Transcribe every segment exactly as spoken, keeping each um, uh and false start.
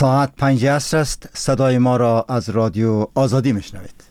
ساعت پنج عصر است. صدای ما را از رادیو آزادی میشنوید.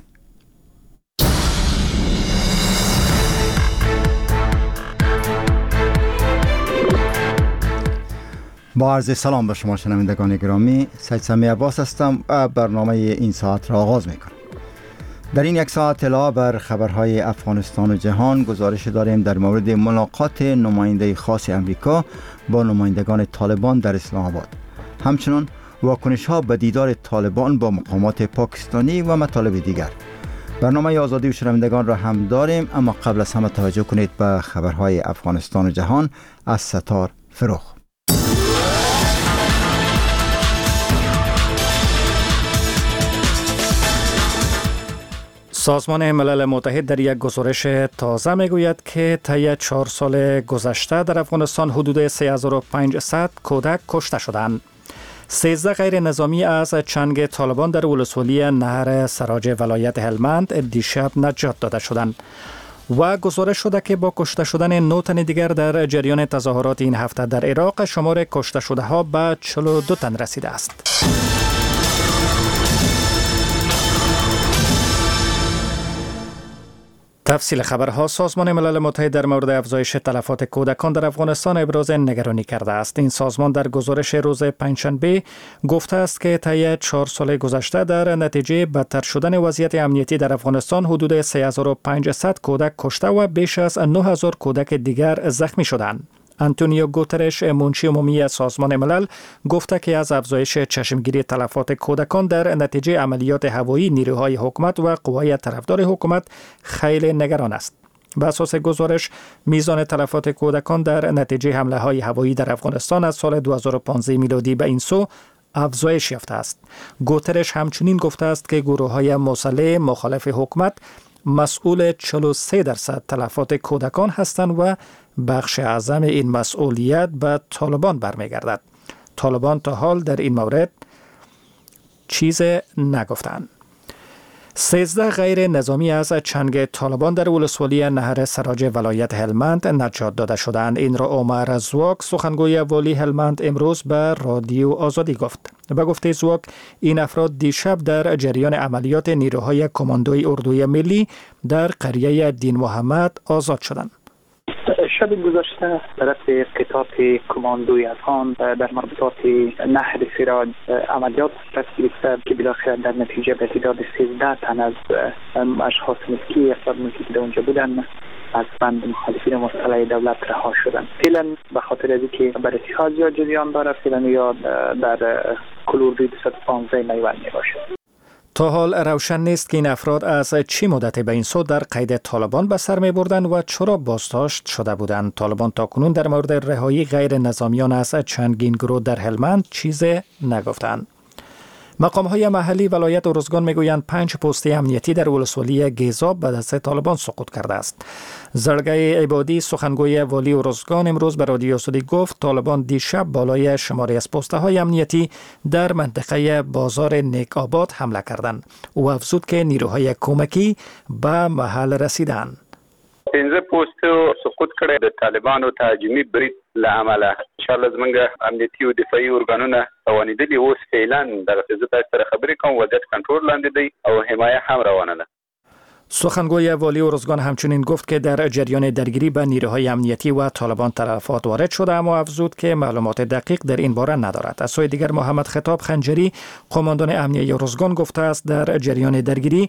با عرض سلام به شما شنوندگان گرامی، سید سمی عباس هستم و برنامه این ساعت را آغاز میکنم. در این یک ساعت اطلاع بر خبرهای افغانستان و جهان گزارش داریم در مورد ملاقات نماینده خاص امریکا با نمایندگان طالبان در اسلام آباد. همچنین واکنش ها به دیدار طالبان با مقامات پاکستانی و مطالب دیگر. برنامه آزادی و شنوندگان را هم داریم، اما قبل از همه توجه کنید به خبرهای افغانستان و جهان از ستار فروخ. سازمان ملل متحد در یک گزارش تازه میگوید که طی چهار سال گذشته در افغانستان حدود سه هزار و پانصد کودک کشته شدند. سیزده غیر نظامی از چنگ طالبان در ولسوالی نهر سراج ولایت هلمند دیشب نجات داده شدند و گزارش شده که با کشته شدن نه تن دیگر در جریان تظاهرات این هفته در عراق شمار کشته شده ها به چهل و دو تن رسیده است. تفصیل خبرها. سازمان ملل متحد در مورد افزایش تلفات کودکان در افغانستان ابراز نگرانی کرده است. این سازمان در گزارش روز پنجشنبه گفته است که طی چهار سال گذشته در نتیجه بدتر شدن وضعیت امنیتی در افغانستان حدود سه هزار و پانصد کودک کشته و بیش از نه هزار کودک دیگر زخمی شدند. آنتونیو گوترش، منشی عمومی سازمان ملل، گفته که از افزایش چشمگیری تلفات کودکان در نتیجه عملیات هوایی نیروهای حکومت و قوای طرفدار حکومت خیلی نگران است. به اساس گزارش، میزان تلفات کودکان در نتیجه حمله های هوایی در افغانستان از سال دو هزار و پانزده میلادی به این سو افزایش یافته است. گوترش همچنین گفته است که گروه های مسلح مخالف حکومت مسئول چهل و سه درصد تلفات کودکان هستند و بخش اعظم این مسئولیت به طالبان برمیگردد. طالبان تا حال در این مورد چیز نگفتند. سیزده غیر نظامی از چنگ طالبان در ولسوالی نهر سراج ولایت هلمند نجات داده شدند. این را عمر زواک، سخنگوی والی هلمند، امروز به رادیو آزادی گفت. به گفته زواک، این افراد دیشب در جریان عملیات نیروهای کماندوی اردوی ملی در قریه دین محمد آزاد شدند. شب گذشته طرف قطعات کماندوی افغان در مربوطات نهر سراج عملیات صورت گرفته که بالاخره در نتیجه به تعداد سیزده تن از اشخاص مسکی افراد مسکی که در اونجا بودن از بند مخالفین مسلح دولت رها شدند. فعلا به خاطر از اینکه بر اتحاد یا جریان داره، فعلا یا در کلور دویست و پانزده میوان می باشد. تا حال روشن نیست که این افراد از چی مدتی به این سو در قید طالبان به سر می بردند و چرا بازداشت شده بودند. طالبان تاکنون در مورد رهایی غیر نظامیان از چندین گروه در هلمند چیز نگفتند. مقام های محلی ولایت ارزگان میگویند پنج پست امنیتی در ولسوالی گیزاب به دست طالبان سقوط کرده است. زرگای عبادی، سخنگوی والی ارزگان، امروز به رادیو آزادی گفت طالبان دیشب بالای شماری از پست های امنیتی در منطقه بازار نیک آباد حمله کردند. او افزود که نیروهای کمکی به محل رسیدند. پنځه پوسټو سقوط کړي د طالبانو تهاجمي برید لامل انشاءالله زمونږ امنیتي او دفاعي ارګانونه توانیدلي اوس فعلا دغه زه تاسو سره خبرې کوم وضعیت کنټرول لاندې دی او حمایه هم روانه ده. سخنگوی والی ارزگان همچنین گفت که در جریان درگیری به نیروهای امنیتی و طالبان تلفات وارد شده، اما افزود که معلومات دقیق در این باره ندارد. از سوی دیگر محمد خطاب خنجری، قماندان امنیه ارزگان، گفته است در جریان درگیری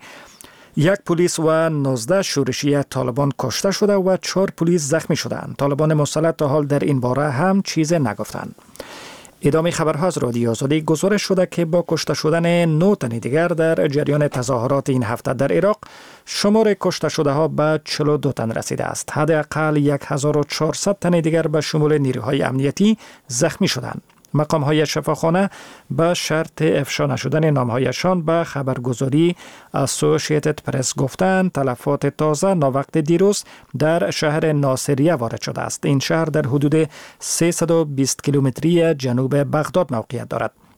یک پلیس و نوزده شورشی طالبان کشته شده و چهار پلیس زخمی شدند. طالبان مسلح تا حال در این باره هم چیز نگفتند. ادامه خبرها از رادیو آزادی. گزارش شده که با کشته شدن نه تن دیگر در جریان تظاهرات این هفته در عراق شمار کشته شده ها به چهل و دو تن رسیده است. حداقل هزار و چهارصد تن دیگر به شمول نیروهای امنیتی زخمی شدند. مقام های شفاخانه به شرط افشا نشدن نامهایشان به خبرگزاری اسوسییتد پرس گفتند تلفات تازه ناوقت دیروز در شهر ناصریه وارد شده است. این شهر در حدود سیصد و بیست کیلومتری جنوب بغداد موقعیت دارد.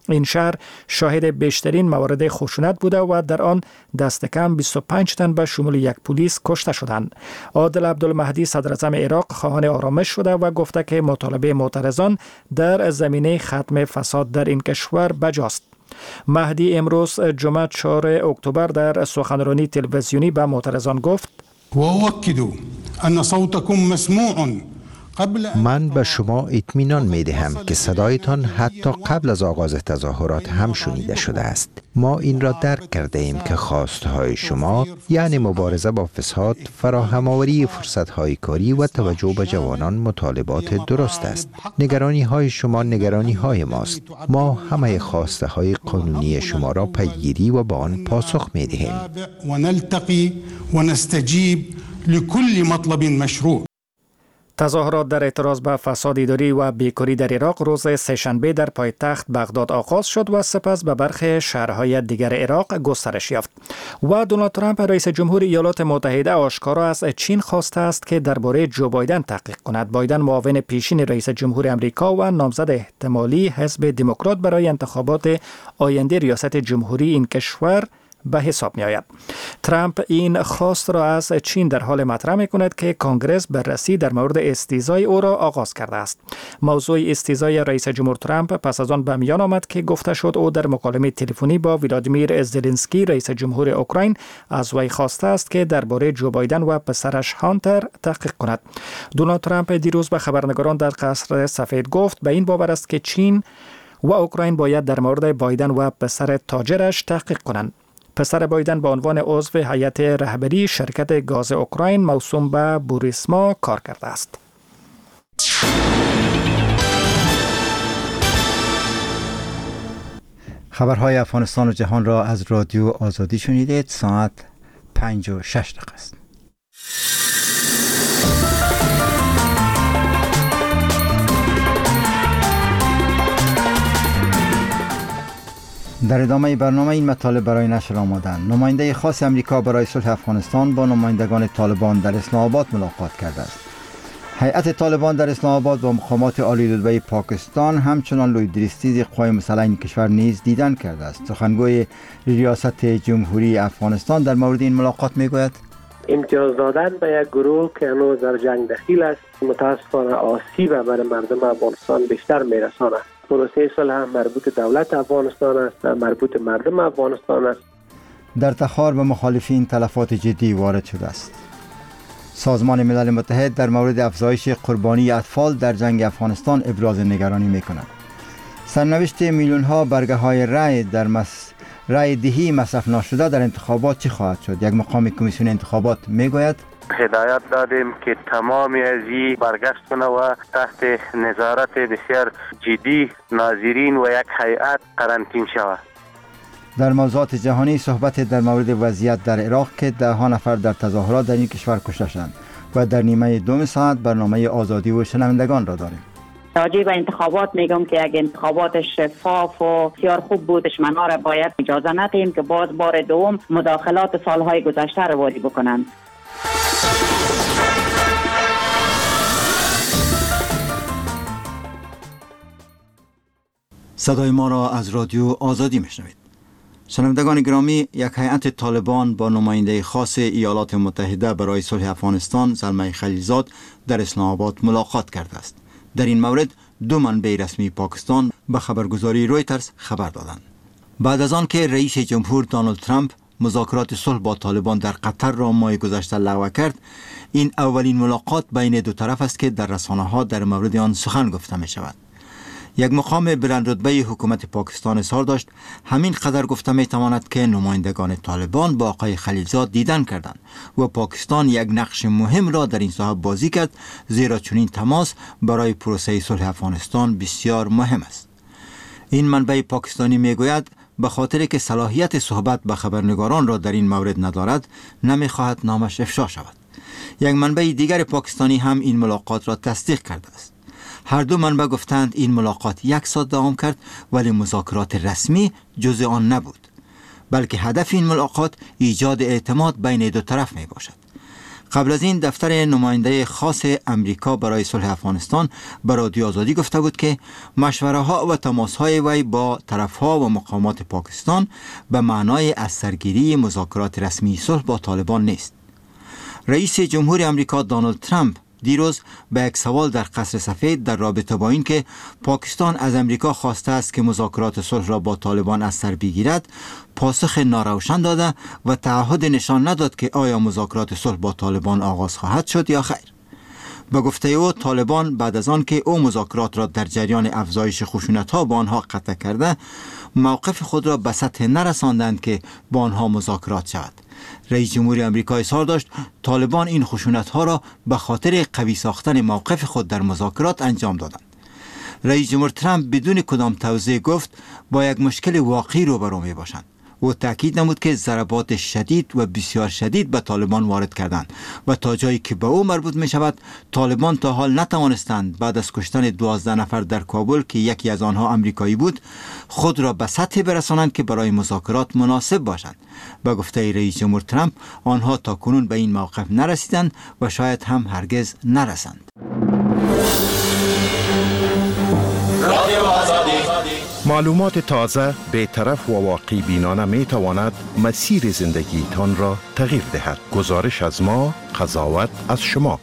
این شهر شاهد بیشترین موارد خشونت بوده و در آن دست کم بیست و پنج تن به شمول یک پلیس کشته شدند. عادل عبدالمهدی صدراعظم عراق خواهان آرامش شده و گفته که مطالبه معترضان در زمینه ختم فساد در این کشور بجاست. مهدی امروز جمعه چهارم اکتبر در سخنرانی تلویزیونی به معترضان گفت: وأؤكد أن صوتكم مسموع. من به شما اطمینان می دهم که صدایتان حتی قبل از آغاز تظاهرات هم شنیده شده است. ما این را درک کرده ایم که خواستهای شما یعنی مبارزه با فساد، فراهم آوری فرصت‌های کاری و توجه به جوانان مطالبات درست است. نگرانی های شما نگرانی های ماست. ما همه خواسته های قانونی شما را پیگیری و با آن پاسخ می دهیم. و نلتقی و نستجیب لكل مطلب مشروع. تظاهرات در اعتراض به فساد اداری و بیکاری در عراق روز سه‌شنبه در پایتخت بغداد آغاز شد و سپس به برخی شهرهای دیگر عراق گسترش یافت. و دونالد ترامپ رئیس جمهور ایالات متحده آشکارا از چین خواسته است که درباره جو بایدن تحقیق کند. بایدن معاون پیشین رئیس جمهور امریکا و نامزد احتمالی حزب دموکرات برای انتخابات آینده ریاست جمهوری این کشور به حساب می آید. ترامپ این خواست را از چین در حال مطرح می کند که کنگره بررسی در مورد استیزای او را آغاز کرده است. موضوع استیزای رئیس جمهور ترامپ پس از آن به میان آمد که گفته شد او در مکالمه تلفنی با ولادیمیر زلنسکی رئیس جمهور اوکراین از وی خواسته است که درباره جو بایدن و پسرش هانتر تحقیق کند. دونالد ترامپ دیروز به خبرنگاران در قصر سفید گفت به این باور است که چین و اوکراین باید در مورد بایدن و پسر تاجرش تحقیق کنند. پسر بایدن به عنوان عضو هیئت رهبری شرکت گاز اوکراین موسوم به بوریسما کار کرده است. خبرهای افغانستان و جهان را از رادیو آزادی شنیدید. ساعت پنج و شش دقیقه است. در ادامه برنامه این مطالب برای نشر آمدند. نماینده خاص امریکا برای صلح افغانستان با نمایندگان طالبان در اسلام آباد ملاقات کرده است. هیئت طالبان در اسلام آباد با مقامات عالی رتبه پاکستان همچنان لوی دریستیز قوای مسلح این کشور نیز دیدن کرده است. سخنگوی ریاست جمهوری افغانستان در مورد این ملاقات میگوید: امتیاز دادن به یک گروه که هنوز در جنگ دخیل است متاسفانه آسیب بر مردم افغانستان بیشتر میرساند. پروسه صلح هم مربوط دولت افغانستان است و مربوط مردم افغانستان است. در تخار به مخالفین تلفات جدی وارد شده است. سازمان ملل متحد در مورد افزایش قربانی اطفال در جنگ افغانستان ابراز نگرانی می‌کند. سرنوشت میلیون ها برگه های رای در مس... رای دهی مصرف نشده در انتخابات چی خواهد شد؟ یک مقام کمیسیون انتخابات میگوید هدایت دادیم که تمام ازی برگشت کنه و تحت نظارت بسیار جدی ناظرین و یک هیئت قرنطین شود. در موضوعات جهانی صحبت در مورد وضعیت در عراق که ده ها نفر در تظاهرات در این کشور کشته شدند و در نیمه دوم ساعت برنامه آزادی و شنوندگان را داریم. راجع به انتخابات میگم که اگه انتخابات شفاف و بسیار خوب بود دشمنان را باید اجازه ندهیم که باز بار دوم مداخلات سالهای گذشته را واری بکنند. صدای ما را از رادیو آزادی میشنوید. شنوندگان گرامی، یک هیئت طالبان با نماینده خاص ایالات متحده برای صلح افغانستان زلمه خلیلزاد در اسلام آباد ملاقات کرده است. در این مورد دو منبع رسمی پاکستان به خبرگزاری رویترز خبر دادند. بعد از آن که رئیس جمهور دونالد ترامپ مذاکرات صلح با طالبان در قطر را ماه گذشته لغو کرد، این اولین ملاقات بین دو طرف است که در رسانه‌ها در مورد آن سخن گفته می شود. یک مقام بلند رتبه حکومت پاکستان اظهار داشت همین قدر گفته می تواند که نمایندگان طالبان با آقای خلیلزاد دیدن کردند و پاکستان یک نقش مهم را در این ساحه بازی کرد، زیرا چنین تماس برای پروسه صلح افغانستان بسیار مهم است. این منبع پاکستانی می گوید به خاطر که صلاحیت صحبت با خبرنگاران را در این مورد ندارد نمی خواهد نامش افشا شود. یک منبع دیگر پاکستانی هم این ملاقات را تصدیق کرده است. هر دو منبع گفتند این ملاقات یک ساعت دوام کرد ولی مذاکرات رسمی جزء آن نبود، بلکه هدف این ملاقات ایجاد اعتماد بین دو طرف می باشد. قبل از این دفتر نماینده خاص امریکا برای صلح افغانستان به رادیو آزادی گفته بود که مشوره ها و تماس های وی با طرف ها و مقامات پاکستان به معنای از سرگیری مذاکرات رسمی صلح با طالبان نیست. رئیس جمهور امریکا دونالد ترامپ دیروز به یک سوال در قصر سفید در رابطه با این که پاکستان از امریکا خواسته است که مذاکرات صلح را با طالبان از سر بگیرد پاسخ ناروشن داده و تعهد نشان نداد که آیا مذاکرات صلح با طالبان آغاز خواهد شد یا خیر. به گفته او طالبان بعد از آن که او مذاکرات را در جریان افزایش خشونت‌ها با آنها قطع کرده موقف خود را به سطح نرساندند که با آنها مذاکرات شود. رئیس جمهور آمریکا اظهار داشت طالبان این خشونت‌ها را به خاطر قوی ساختن موقف خود در مذاکرات انجام دادند. رئیس جمهور ترامپ بدون کدام توضیح گفت با یک مشکل واقعی روبرو می‌باشند. او تاکید نمود که ضربات شدید و بسیار شدید به طالبان وارد کردند و تا جایی که به او مربوط می شود طالبان تا حال نتوانستند بعد از کشتن دوازده نفر در کابل که یکی از آنها آمریکایی بود خود را به سطحی برسانند که برای مذاکرات مناسب باشند. به گفته رئیس جمهور ترامپ آنها تا کنون به این موقف نرسیدند و شاید هم هرگز نرسند. معلومات تازه، بی‌طرف و واقعی بینانه می تواند مسیر زندگی تان را تغییر دهد. گزارش از ما، قضاوت از شما.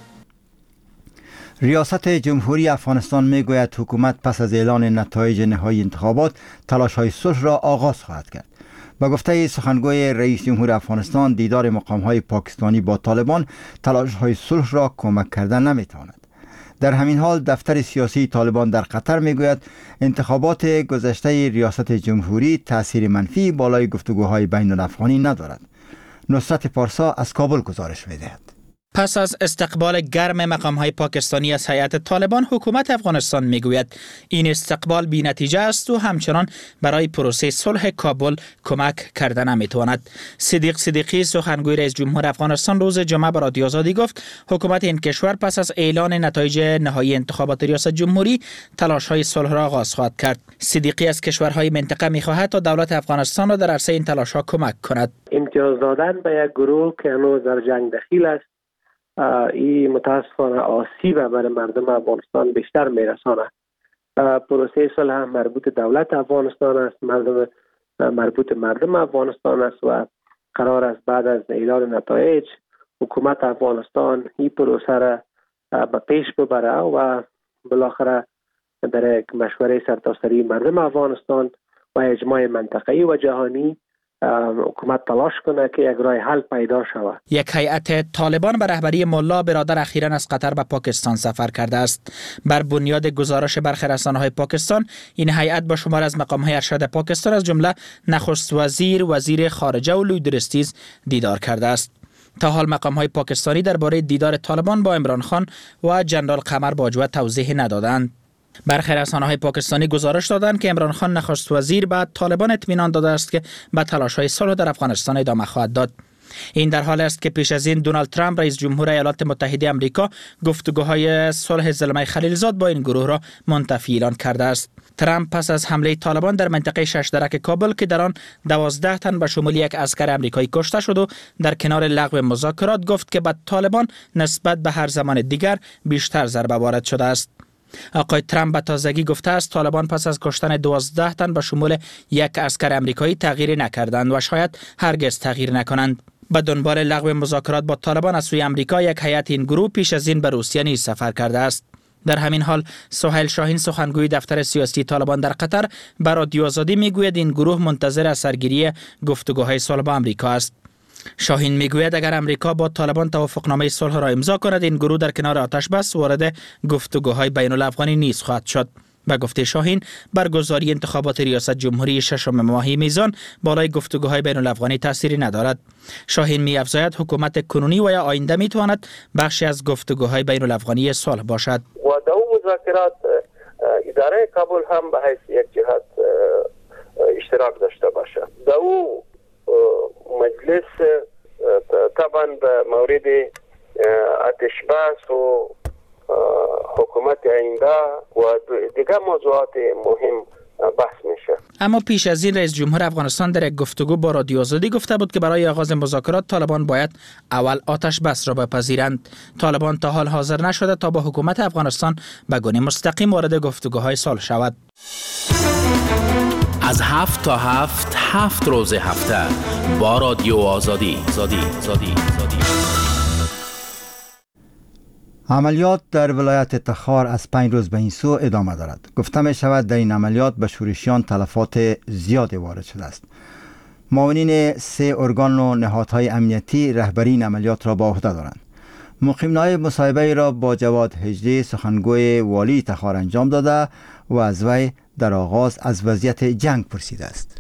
ریاست جمهوری افغانستان می گوید حکومت پس از اعلان نتایج نهایی انتخابات تلاش های صلح را آغاز خواهد کرد. با گفته سخنگوی رئیس جمهور افغانستان دیدار مقام های پاکستانی با طالبان تلاش های صلح را کمک کردن نمی تواند. در همین حال دفتر سیاسی طالبان در قطر میگوید انتخابات گذشته ریاست جمهوری تأثیر منفی بالای گفتگوهای بین الافغانی ندارد. نصرت پارسا از کابل گزارش می‌دهد. پس از استقبال گرم مقام‌های پاکستانی از هیئت طالبان، حکومت افغانستان میگوید این استقبال بی نتیجه است و همچنان برای پروسه صلح کابل کمک کرده نمیتواند. صدیق صدیقی سخنگوی رئیس جمهور افغانستان روز جمعه به رادیو آزادی گفت حکومت این کشور پس از اعلان نتایج نهایی انتخابات ریاست جمهوری تلاش‌های صلح را آغاز خواهد کرد. صدیقی از کشورهای منطقه می‌خواهد تا دولت افغانستان را در عرصه این تلاش‌ها کمک کند. امتیاز دادن به یک گروه که هنوز در جنگ دخیل است این متاسفانه آسیب برای مردم افغانستان بیشتر میرسانه. پروسه صلح هم مربوط دولت افغانستان است، مردم مربوط مردم افغانستان است و قرار است بعد از اعلان نتایج حکومت افغانستان این پروسه را به پیش ببره و بالاخره در یک مشوره سرتاسری مردم افغانستان و اجماع منطقه‌ای و جهانی حکومت تلاش کنه که یک راه حل پیدا شود. یک هیئت طالبان به رهبری ملا برادر اخیراً از قطر به پاکستان سفر کرده است. بر بنیاد گزارش برخی رسانه‌های پاکستان، این هیئت با شمار از مقام‌های ارشد پاکستان از جمله نخست وزیر، وزیر خارجه و لوی درستیز دیدار کرده است. تا حال مقام‌های پاکستانی درباره دیدار طالبان با عمران خان و جنرال قمر باجوه توضیح ندادند. برخی رسانه‌های پاکستانی گزارش دادند که عمران خان نخست وزیر بعد طالبان اطمینان داده است که به تلاش‌های صلح در افغانستان ادامه خواهد داد. این در حالی است که پیش از این دونالد ترامپ رئیس جمهور ایالات متحده آمریکا گفتگوهای صلح زلمه خلیلزاد با این گروه را منتفی اعلان کرده است. ترامپ پس از حمله طالبان در منطقه شش درک کابل که در آن دوازده تن به شمول یک عسکر آمریکایی کشته شد و در کنار لغو مذاکرات گفت که به طالبان نسبت به هر زمان دیگر بیشتر ضربه وارد شده است. آقای ترامپ به تازگی گفته است طالبان پس از کشتن دوازده تن به شمول یک عسکر آمریکایی تغییری نکردند و شاید هرگز تغییر نکنند. به دنبال لغو مذاکرات با طالبان از سوی آمریکا یک هیئت این گروه پیش از این به روسیه نیز سفر کرده است. در همین حال سهیل شاهین سخنگوی دفتر سیاسی طالبان در قطر به رادیو آزادی میگوید این گروه منتظر از سرگیری گفتگوهای صلح با آمریکا است. شاهین میگوید اگر امریکا با طالبان توافقنامه صلح را امضا کند این گروه در کنار آتش بس وارد گفتگوهای بین الافغانی نیز خواهد شد. به گفته شاهین برگزاری انتخابات ریاست جمهوری ششم ماه میزان بالای گفتگوهای بین الافغانی تأثیری ندارد. شاهین می افزاید حکومت کنونی و یا آینده می تواند بخشی از گفتگوهای بین الافغانی صلح باشد. و در اون مذاکرات اداره کابل هم به حیث یک جهت اشتراک داشته باشد. در اون مجلس طبعا به مورد آتش بس و حکومت آینده و دیگر موضوعات مهم بحث میشه. اما پیش از این رئیس جمهور افغانستان در یک گفتگو با رادیو آزادی گفته بود که برای آغاز مذاکرات طالبان باید اول آتش بس را بپذیرند. طالبان تا حال حاضر نشده تا با حکومت افغانستان به گونه مستقیم وارد گفتگوهای صلح شود. از هفت تا هفت هفت روز هفته با رادیو آزادی زادی زادی زادی. عملیات در ولایت تخار از پنج روز به این سو ادامه دارد. گفته می شود در این عملیات به شورشیان تلفات زیادی وارد شده است. معاونین سه ارگان و نهادهای امنیتی رهبری این عملیات را با عهده دارند. مقیم نایب مصاحبه را با جواد هجری سخنگوی والی تخار انجام داده و از وی در آغاز از وضعیت جنگ پرسیده است.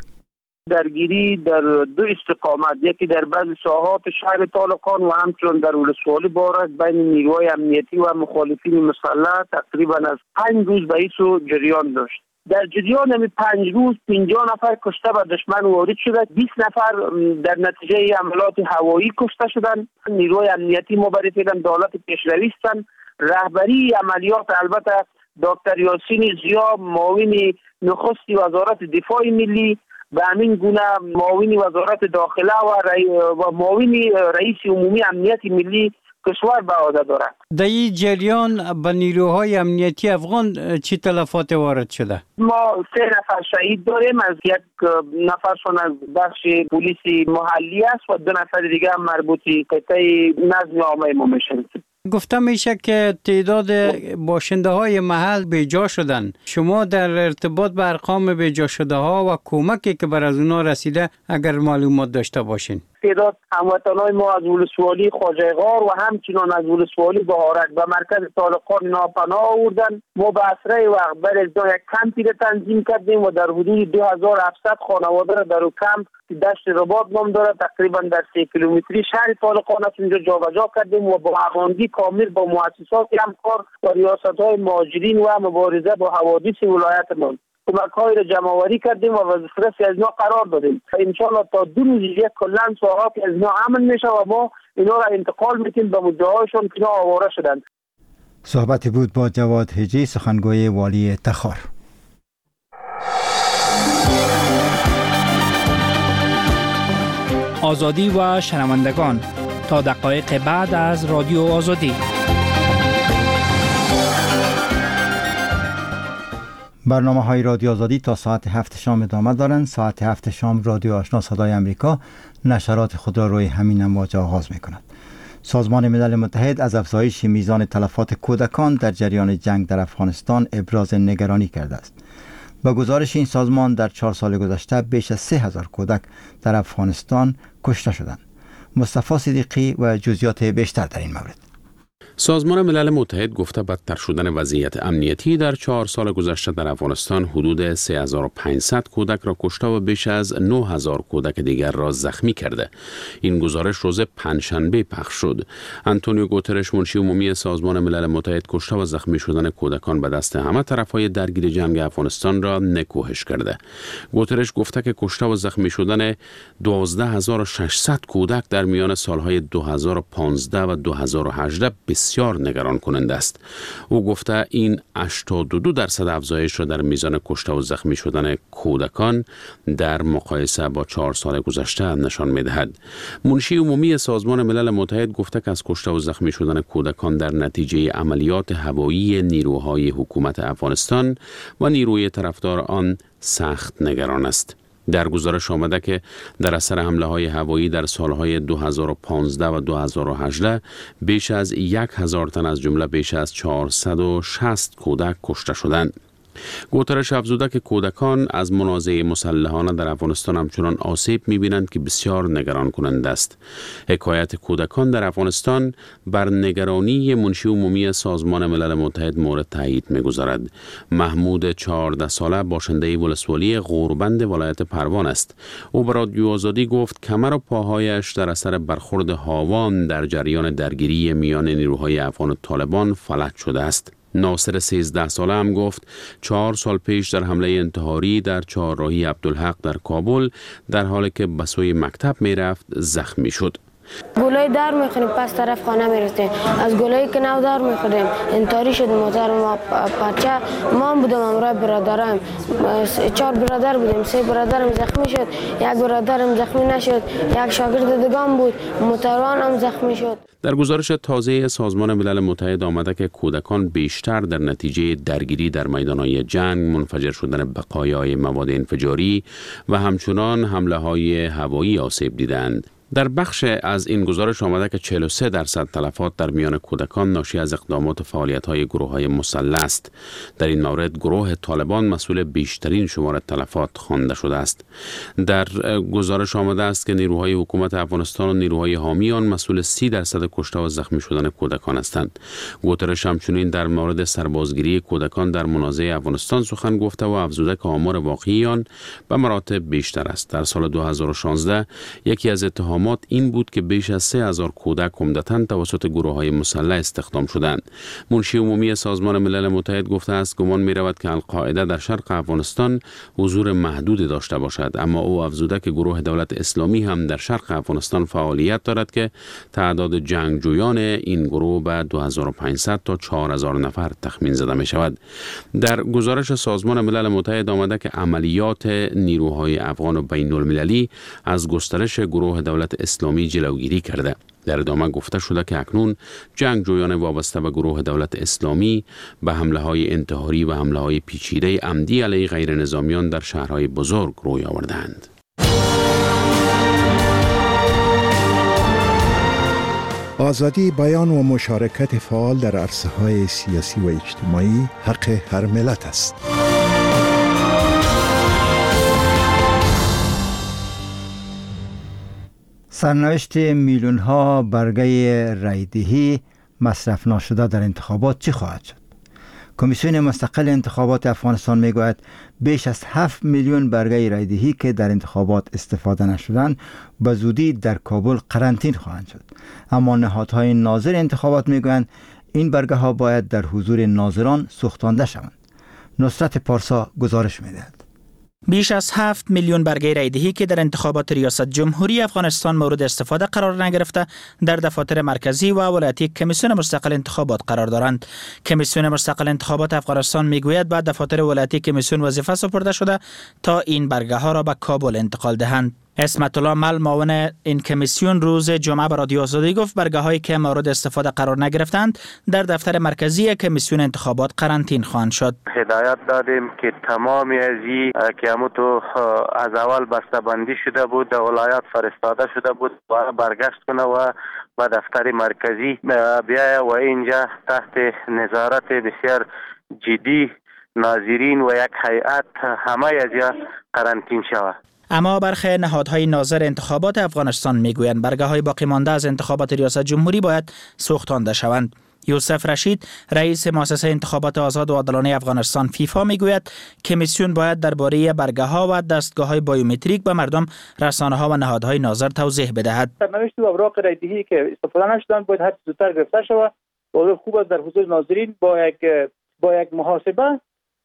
درگیری در دو استقامت، یکی در بعضی ساحات شهر طالقان و همچنین در ولسوالی بارد بین نیروهای امنیتی و مخالفین مسلح تقریبا از پنج روز به ایسو جریان داشت. در جریان همی پنج روز پنجاه نفر کشته به دشمن وارد شده، بیست نفر در نتیجه عملات هوایی کشته شدند. نیروهای امنیتی ما برای فعلا دولت پیشروی هستند. رهبری عملیات البته دکتر یاسین زیا معاون نخست وزارت دفاع ملی به همین گونه معاون وزارت داخله و, رئی و معاون رئیس عمومی امنیت ملی کشور به عهده دارد. در این جریان به نیروهای امنیتی افغان چی تلفات وارد شده؟ ما سه نفر شهید داریم، از یک نفرشون از بخش پلیس محلی است و دو نفر دیگه هم مربوطی قطعه نظم عامه ما میشن. گفته میشه که تعداد باشنده های محل بیجا شدن. شما در ارتباط به ارقام بیجا شده ها و کمکی که بر از اونا رسیده اگر معلومات داشته باشین؟ تعداد هموطنان ما از ولسوالی خواجه غار و همچنان از ولسوالی بهارک به مرکز طالقان ناپناه آوردن. ما به اسرع وقت بر ازای یک کمپی را تنظیم کردیم و در حدود دو هزار و هفتصد خانواده را در او کمپ دشت رباط نام داره تقریبا در سه کیلومتری شهر طالقان است اونجا جابجا کردیم و با هماهنگی کامل با مؤسسات همکار و ریاست‌های مهاجرین و مبارزه با حوادث ولایتمان کمک‌های را جمع‌آوری کردیم و وظیفه از اینا قرار دادیم. انشالله تا دو روز دیگه کلاً ساعات از اینا امن میشه و ما اینا را انتقال می‌کنیم به مدعی‌هاشون که اینا آواره شدن. صحبتی بود با جواد هجری سخنگوی والی تخار. آزادی و شنوندگان تا دقایق بعد از رادیو آزادی. برنامه های رادیو آزادی تا ساعت هفت شام ادامه دارند. ساعت هفت شام رادیو آشنا صدای امریکا نشرات خود را روی همین امواج آغاز می کند. سازمان ملل متحد از افزایش میزان تلفات کودکان در جریان جنگ در افغانستان ابراز نگرانی کرده است. با گزارش این سازمان در چهار سال گذشته بیش از سه هزار کودک در افغانستان کشته شدند. مصطفی صدیقی و جزئیات بیشتر در این مورد. سازمان ملل متحد گفته بدتر شدن وضعیت امنیتی در چهار سال گذشته در افغانستان حدود سه هزار و پانصد کودک را کشته و بیش از نه هزار کودک دیگر را زخمی کرده. این گزارش روز پنجشنبه پخش شد. آنتونیو گوترش منشی عمومی سازمان ملل متحد کشته و زخمی شدن کودکان به دست همه طرفهای درگیر جنگ افغانستان را نکوهش کرده. گوترش گفته که کشته و زخمی شدن دوازده هزار و ششصد کودک در میان سالهای دو هزار و پانزده و دو هزار و هجده بسیار نگران کننده است. او گفته این هشتاد و دو درصد افزایش را در میزان کشته و زخمی شدن کودکان در مقایسه با چهار سال گذشته نشان می‌دهد. منشی عمومی سازمان ملل متحد گفته که از کشته و زخمی شدن کودکان در نتیجه عملیات هوایی نیروهای حکومت افغانستان و نیروی طرفدار آن سخت نگران است. در گزارش آمده که در اثر حمله های هوایی در سالهای دو هزار و پانزده و دو هزار و هجده بیش از یک هزار تن از جمله بیش از چهارصد و شصت کودک کشته شدند. گوترش افزوده که کودکان از منازعه مسلحانه در افغانستان همچنان آسیب می‌بینند که بسیار نگران کننده است. حکایت کودکان در افغانستان بر نگرانی منشی عمومی سازمان ملل متحد مورد تایید می‌گذارد. محمود چهارده ساله باشنده ولسوالی غوربند ولایت پروان است. او به رادیو آزادی گفت کمر و پاهایش در اثر برخورد هاوان در جریان درگیری میان نیروهای افغان و طالبان فلج شده است. ناصر سیزده ساله هم گفت چهار سال پیش در حمله انتحاری در چهارراهی عبدالحق در کابل در حالی که به سوی مکتب می رفت زخمی شد. گلای در میخوریم پس طرف خانه میرسیم. از گلایی که نو در میخوریم انتاری شد موتر ما پرچه ما بودم امرای برادرم چهار برادر بودیم، سه برادرم زخمی شد، یک برادرم زخمی نشد، یک شاگرد دیگه بود موتروان هم زخمی شد. در گزارش تازه سازمان ملل متحد آمده که کودکان بیشتر در نتیجه درگیری در میدانهای جنگ، منفجر شدن بقایای مواد انفجاری و همچنان حمله های هوایی آسیب دیدند. در بخش از این گزارش آمده که چهل و سه درصد تلفات در میان کودکان ناشی از اقدامات و فعالیت‌های گروه‌های مسلح است. در این مورد گروه طالبان مسئول بیشترین شمار تلفات خوانده شده است. در گزارش آمده است که نیروهای حکومت افغانستان و نیروهای حامی آن مسئول سی درصد کشته و زخمی شدن کودکان هستند. گوترش همچنین در مورد سربازگیری کودکان در منازعه افغانستان سخن گفته و افزوده که آمار واقعی آن به مراتب بیشتر است. در سال دو هزار و شانزده یکی از اتهامات این بود که بیش از سه هزار کودک عمدتاً توسط گروه‌های مسلح استخدام شدند. منشی عمومی سازمان ملل متحد گفته است گمان می‌رود که القاعده در شرق افغانستان حضور محدودی داشته باشد، اما او افزوده که گروه دولت اسلامی هم در شرق افغانستان فعالیت دارد که تعداد جنگجویان این گروه به دو هزار و پانصد تا چهار هزار نفر تخمین زده می شود. در گزارش سازمان ملل متحد آمده که عملیات نیروهای افغان و بین المللی از گسترش گروه دولت اسلامی جلوگیری کرده. در ادامه گفته شده که اکنون جنگجویان وابسته به گروه دولت اسلامی به حمله های انتحاری و حمله های پیچیده عمدی علیه غیر نظامیان در شهرهای بزرگ روی آوردند. آزادی بیان و مشارکت فعال در عرصه‌های سیاسی و اجتماعی حق هر ملت است. سرنوشت میلیون ها برگه رایدهی مصرف نشده در انتخابات چی خواهد شد؟ کمیسیون مستقل انتخابات افغانستان میگوید بیش از هفت میلیون برگه رایدهی که در انتخابات استفاده نشدند به زودی در کابل قرنطین خواهند شد. اما نهادهای ناظر انتخابات میگویند این برگه ها باید در حضور ناظران سوختانده شوند. نصرت پارسا گزارش میدهد. بیش از هفت میلیون برگه رایدهی که در انتخابات ریاست جمهوری افغانستان مورد استفاده قرار نگرفته در دفاتر مرکزی و ولایتی کمیسیون مستقل انتخابات قرار دارند. کمیسیون مستقل انتخابات افغانستان میگوید بعد دفاتر ولایتی کمیسیون وظیفه سپرده شده تا این برگه ها را به کابل انتقال دهند. اسمت الله مل معاون این کمیسیون روز جمعه به رادیو آزادی گفت برگه هایی که مورد استفاده قرار نگرفتند در دفتر مرکزی کمیسیون انتخابات قرنطین خواهند شد. هدایت دادیم که تمامی از این که همونطور از اول بسته‌بندی شده بود در ولایات فرستاده شده بود و برگشت کنه و به دفتر مرکزی بیایه و اینجا تحت نظارت بسیار جدی ناظرین و یک هیئت همه از یا قرنطین شود. اما برخی نهادهای ناظر انتخابات افغانستان میگویند برگه های باقی مانده از انتخابات ریاست جمهوری باید سوختانده شوند. یوسف رشید رئیس مؤسسه انتخابات آزاد و عادلانه افغانستان فیفا میگوید کمیسیون باید درباره برگه ها و دستگاه های بایومتریک به مردم، رسانه ها و نهادهای ناظر توضیح بدهد. سرنوشت و اوراق رایدهی که استفاده نشدن باید هر زودتر گرفته شود. و خوب است در حضور ناظرین با یک با یک محاسبه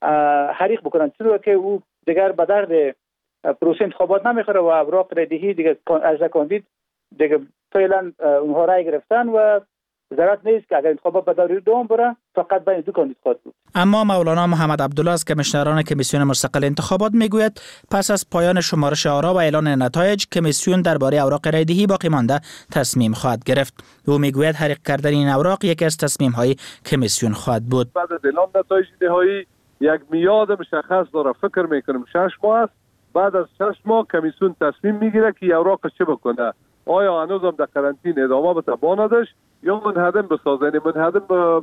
حریق بکنند، چرا که او دیگر به درد پروسه انتخابات نمیخوره و اوراق رایدهی دیگه از کاندید دیگه فعلا اونها رای گرفتن و ضرورت نیست که اگر انتخابات به دور دوم بره فقط بین دو کاندید خواهد بود. اما مولانا محمد عبدالله از کمیشنران کمیسیون مستقل انتخابات میگوید پس از پایان شمارش آرا و اعلان نتایج کمیسیون درباره اوراق رایدهی باقی مانده تصمیم خواهد گرفت. او میگوید حریق کردن این اوراق یکی از تصمیم های کمیسیون خواهد بود. بعد از اعلام نتایج نهایی یک میاد مشخص داره، فکر میکنم شش ماه است. بعد از شش ماه کمیسیون تصمیم میگیره که اوراق چه بکنه. آیا هنوز هم در قرنطین ادامه بده باندش یا منهدم بسازه؟ یعنی منهدم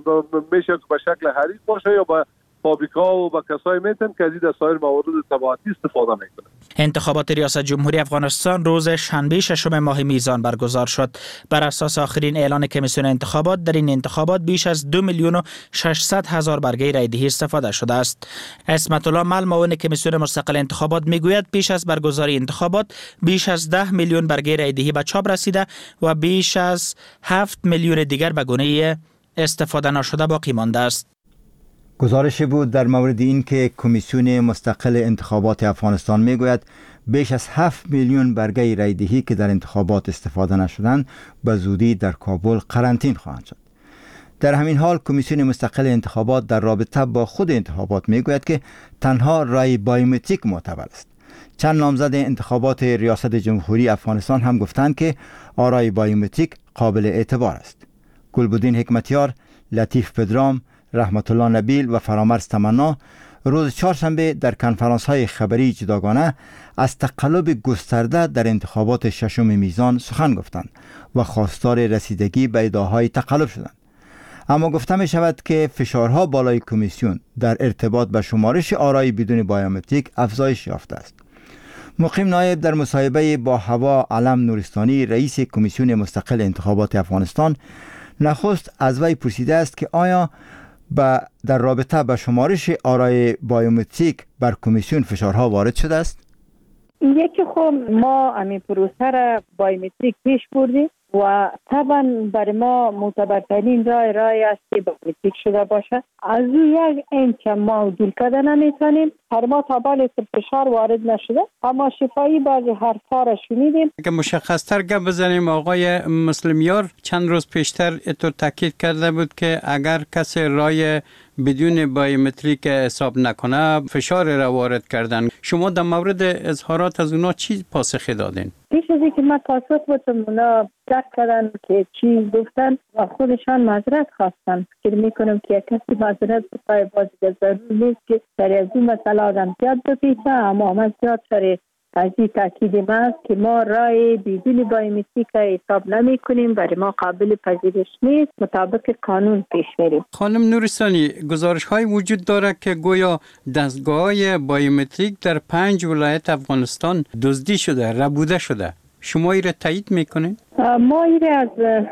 میشه به شکل حریق باشه یا به فابریکا و به کسایی میتن که از سایر موارد تبعاتی استفاده میکنه. انتخابات ریاست جمهوری افغانستان روز شنبه ششم ماه میزان برگزار شد. بر اساس آخرین اعلان کمیسیون انتخابات در این انتخابات بیش از دو میلیون و ششصد هزار برگه رایدهی استفاده شده است. اسمت الله مل معاون کمیسیون مستقل انتخابات میگوید پیش از برگزاری انتخابات بیش از ده میلیون برگه رایدهی به چاپ رسیده و بیش از هفت میلیون دیگر به گونه استفاده نشده باقی مانده است. گزارش بود در مورد این که کمیسیون مستقل انتخابات افغانستان میگوید بیش از هفت میلیون برگه رایدهی که در انتخابات استفاده نشدند به زودی در کابل قرنطین خواهند شد. در همین حال کمیسیون مستقل انتخابات در رابطه با خود انتخابات میگوید که تنها رای بایومتریک معتبر است. چند نامزد انتخابات ریاست جمهوری افغانستان هم گفتند که آرای بایومتریک قابل اعتبار است. گلبدین حکمتیار، لطیف پدرام، رحمت الله نبیل و فرامرز تمنا روز چهارشنبه در کنفرانس های خبری جداگانه از تقلب گسترده در انتخابات ششم میزان سخن گفتند و خواستار رسیدگی به ادعاهای تقلب شدند. اما گفته می شود که فشارها بالای کمیسیون در ارتباط به شمارش آرای بدون بایومتریک افزایش یافته است. مقیم نایب در مصاحبه با هوا علم نورستانی رئیس کمیسیون مستقل انتخابات افغانستان نخست از وی پرسیده است که آیا با در رابطه با شمارش آرای بایومتریک بر کمیسیون فشارها وارد شده است؟ یکی خب ما همین پروسه را بایومتریک پیش بردیم و طبعا برای ما معتبرترین رای رای است که بایومتریک شده باشه. از یک اینچ ما دور کرده نمیتونیم، هر ما تابال فشار وارد نشده، اما شفایی بعضی حرفا را شنیدیم. که مشخصتر گپ بزنیم، آقای مسلمیار چند روز پیشتر اتو تاکید کرده بود که اگر کسی رای بدون بایومتریک حساب نکنه فشار را وارد کردن. شما در مورد اظهارات از اونا چی پاسخی دادین؟ پیش از اینکه من پاسخ بدم اونا درک کردن که چی گفتن و خودشان معذرت خواستن. فکر میکنم که کسی معذرت بخواه بازی ضرور نیست که در از این مسئله آدم زیاد بپیچه، اما من زیاد سر از این تاکید ما است که ما رای بدون بایومتریک حساب نمی کنیم، برای ما قابل پذیرش نیست، مطابق قانون پیش میریم. خانم نورستانی، گزارش های وجود داره که گویا دستگاه های بایومتریک در پنج ولایت افغانستان دزدی شده، ربوده شده. شما این را تایید میکنین؟ ما این را از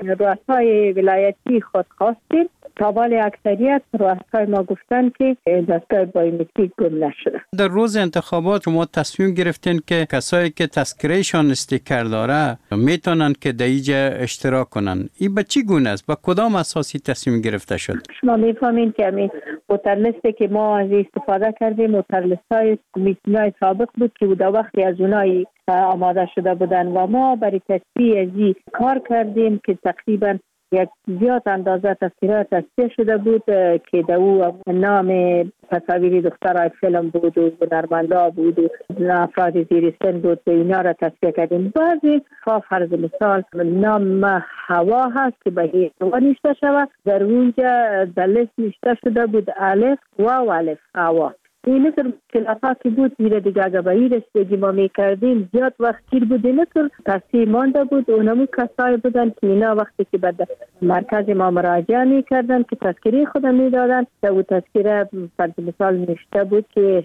رؤسای ولایتی خود خواستیم. تابال اکثریت رؤسای ما گفتن که دستگاه بایومتریک گم نشده. در روز انتخابات شما تصمیم گرفتین که کسایی که تذکرهشان استیکر داره میتونن که در اینجا اشتراک کنن. این به چی گونه است؟ با کدام اساسی تصمیم گرفته شد؟ شما میفهمین که همین ووترلیستی که ما از استفاده کردیم ووترلیست‌های کمیسیون‌های سابق بود که در وقتی از اونایی آماده شده بودن و ما برای تصفیه ازی کار کردیم که تقریبا یک زیاد اندازه تصویرات تصفیه شده بود که در او نام تصاویر دخترای فیلم بود و هنرمندا بود و افراد زیر سن بود و اینا را تصفیه کردیم. بعضی خواف فرض مثال نام هوا هست که به هوا نشته شود، در اونجا در لیست نشته شده بود الف و الف هوا. این مثل خلافاتی بود میره دیگه اگه به این رسیدگی ما میکردیم زیاد وقت گیر بود، این مثل تصویر مانده بود. اونمو کسایی بودن که اینا وقتی که به مرکز ما مراجعه میکردن که تذکیره خودم میدادن، در اون تذکیره فرض مثال نشته بود که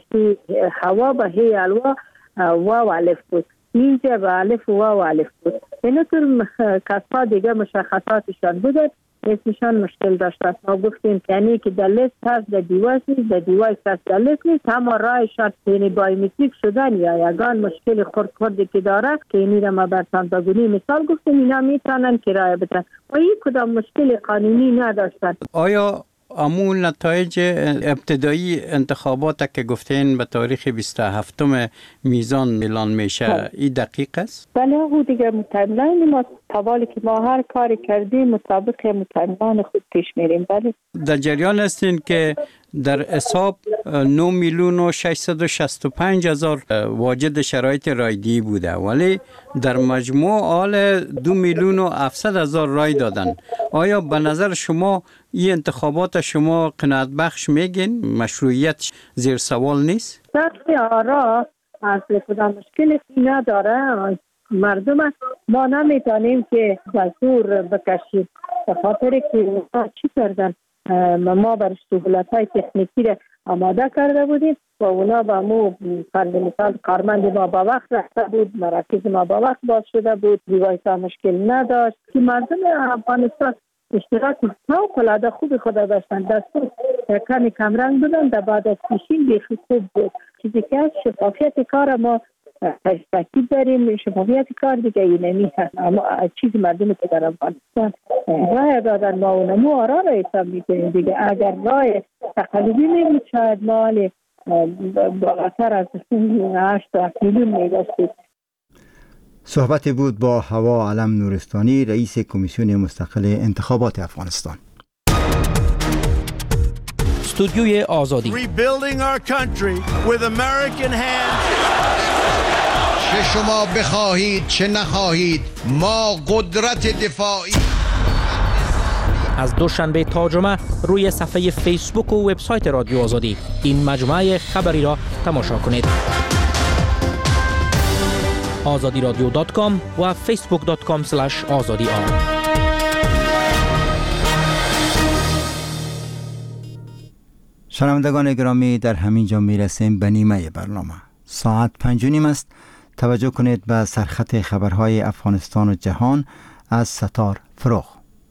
هوا به هی الوا و الف بود، اینجا به الف و الف بود. این مثل کسا دیگه مشخصاتشان بوده، اسمشان مشکل داشته. ما گفتیم یعنی که در لیست هست در دیوایس نیست، در دیوایس هست در لیست نیست، اما رایشان یعنی بایومتریک شدن یا یگان مشکل خورد خوردی که داره که اینی را ما برتان بگونی مثال گفتیم اینا میتونن که رای بدن و این کدام مشکل قانونی نداشتن. آیا امون نتایج ابتدایی انتخابات که گفتین به تاریخ بیست و هفتم میزان اعلان میشه این دقیق است؟ بله، او دیگه مطمئن ما توالی که ما هر کاری کردیم مطابق مطمئن خود پیش میریم. بله در جریان هستین که در حساب نه میلیون و ششصد و شصت و پنج هزار واجد شرایط رایدهی بوده، ولی در مجموع حال دو میلیون و هفتصد هزار رای دادن. آیا به نظر شما این انتخابات شما قناعت بخش میگین؟ مشروعیت زیر سوال نیست؟ صرف آرا اصل کدام مشکلی نداره. مردم ما نمیتونیم که بزور بکشیم به خاطر که چی کردن. ما برای سهولت‌های تکنیکی را آماده کرده بودیم و اونا با مو فرض مثال کارمند ما با وقت رفته بود، مراکز ما با وقت باز شده بود، دیوایس ها مشکل نداشت که مردم افغانستان اشتراک فوق‌العاده خوب خود داشتن. دستور کمی کمرنگ بودن، در بعد از پیشین بیخی خوب بود. چیزی که شفافیت کار ما تاکید داریم شفافیت کار دیگه اینمی هست. اما چیزی مردم که در افغانستان رای دادن ما و نمو آرا را حساب میکنیم دیگه. اگر رای تقلبی میبود شاید مال بالاتر از هشت میلیون میگستید. صحبت بود با هوا علم نورستانی، رئیس کمیسیون مستقل انتخابات افغانستان. استودیوی آزادی. Rebuilding our country with American hands. چه شما بخواهید چه نخواهید ما قدرت دفاعی. از دوشنبه تا جمعه روی صفحه فیسبوک و وبسایت رادیو آزادی این مجموعه خبری را تماشا کنید. آزادی رادیو دات کام و فیسبوک دات کام اسلش آزادی آر. شنوندگان گرامی، در همین جا میرسیم به نیمه برنامه. ساعت پنج و نیم است. توجه کنید به سرخط خبرهای افغانستان و جهان از ستار فروغ.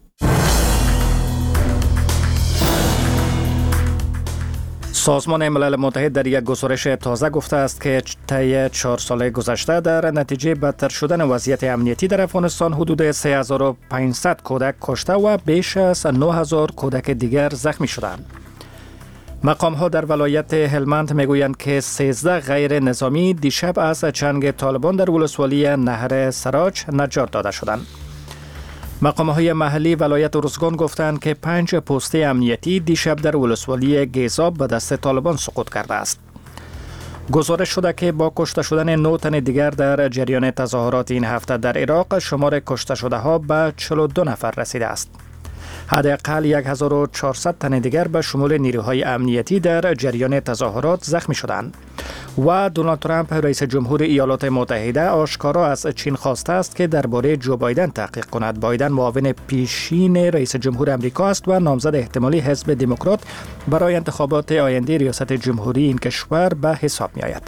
سازمان ملل متحد در یک گزارش تازه گفته است که طی چهار سال گذشته در نتیجه بدتر شدن وضعیت امنیتی در افغانستان حدود سه هزار و پانصد کودک کشته و بیش از نه هزار کودک دیگر زخمی شدند. مقام ها در ولایت هلمند میگویند که سیزده غیر نظامی دیشب از چنگ طالبان در ولسوالی نهر سراج نجات داده شدند. مقام های محلی ولایت ارزگان گفتند که پنج پست امنیتی دیشب در ولسوالی گیزاب به دست طالبان سقوط کرده است. گزارش شده که با کشته شدن نه تن دیگر در جریان تظاهرات این هفته در عراق، شمار کشته شده ها به چهل و دو نفر رسیده است. حداقل هزار و چهارصد تن دیگر به شمول نیروهای امنیتی در جریان تظاهرات زخمی شدند. و دونالد ترامپ رئیس جمهور ایالات متحده آشکارا از چین خواسته است که درباره جو بایدن تحقیق کند. بایدن معاون پیشین رئیس جمهور آمریکا است و نامزد احتمالی حزب دموکرات برای انتخابات آینده ریاست جمهوری این کشور به حساب می آید.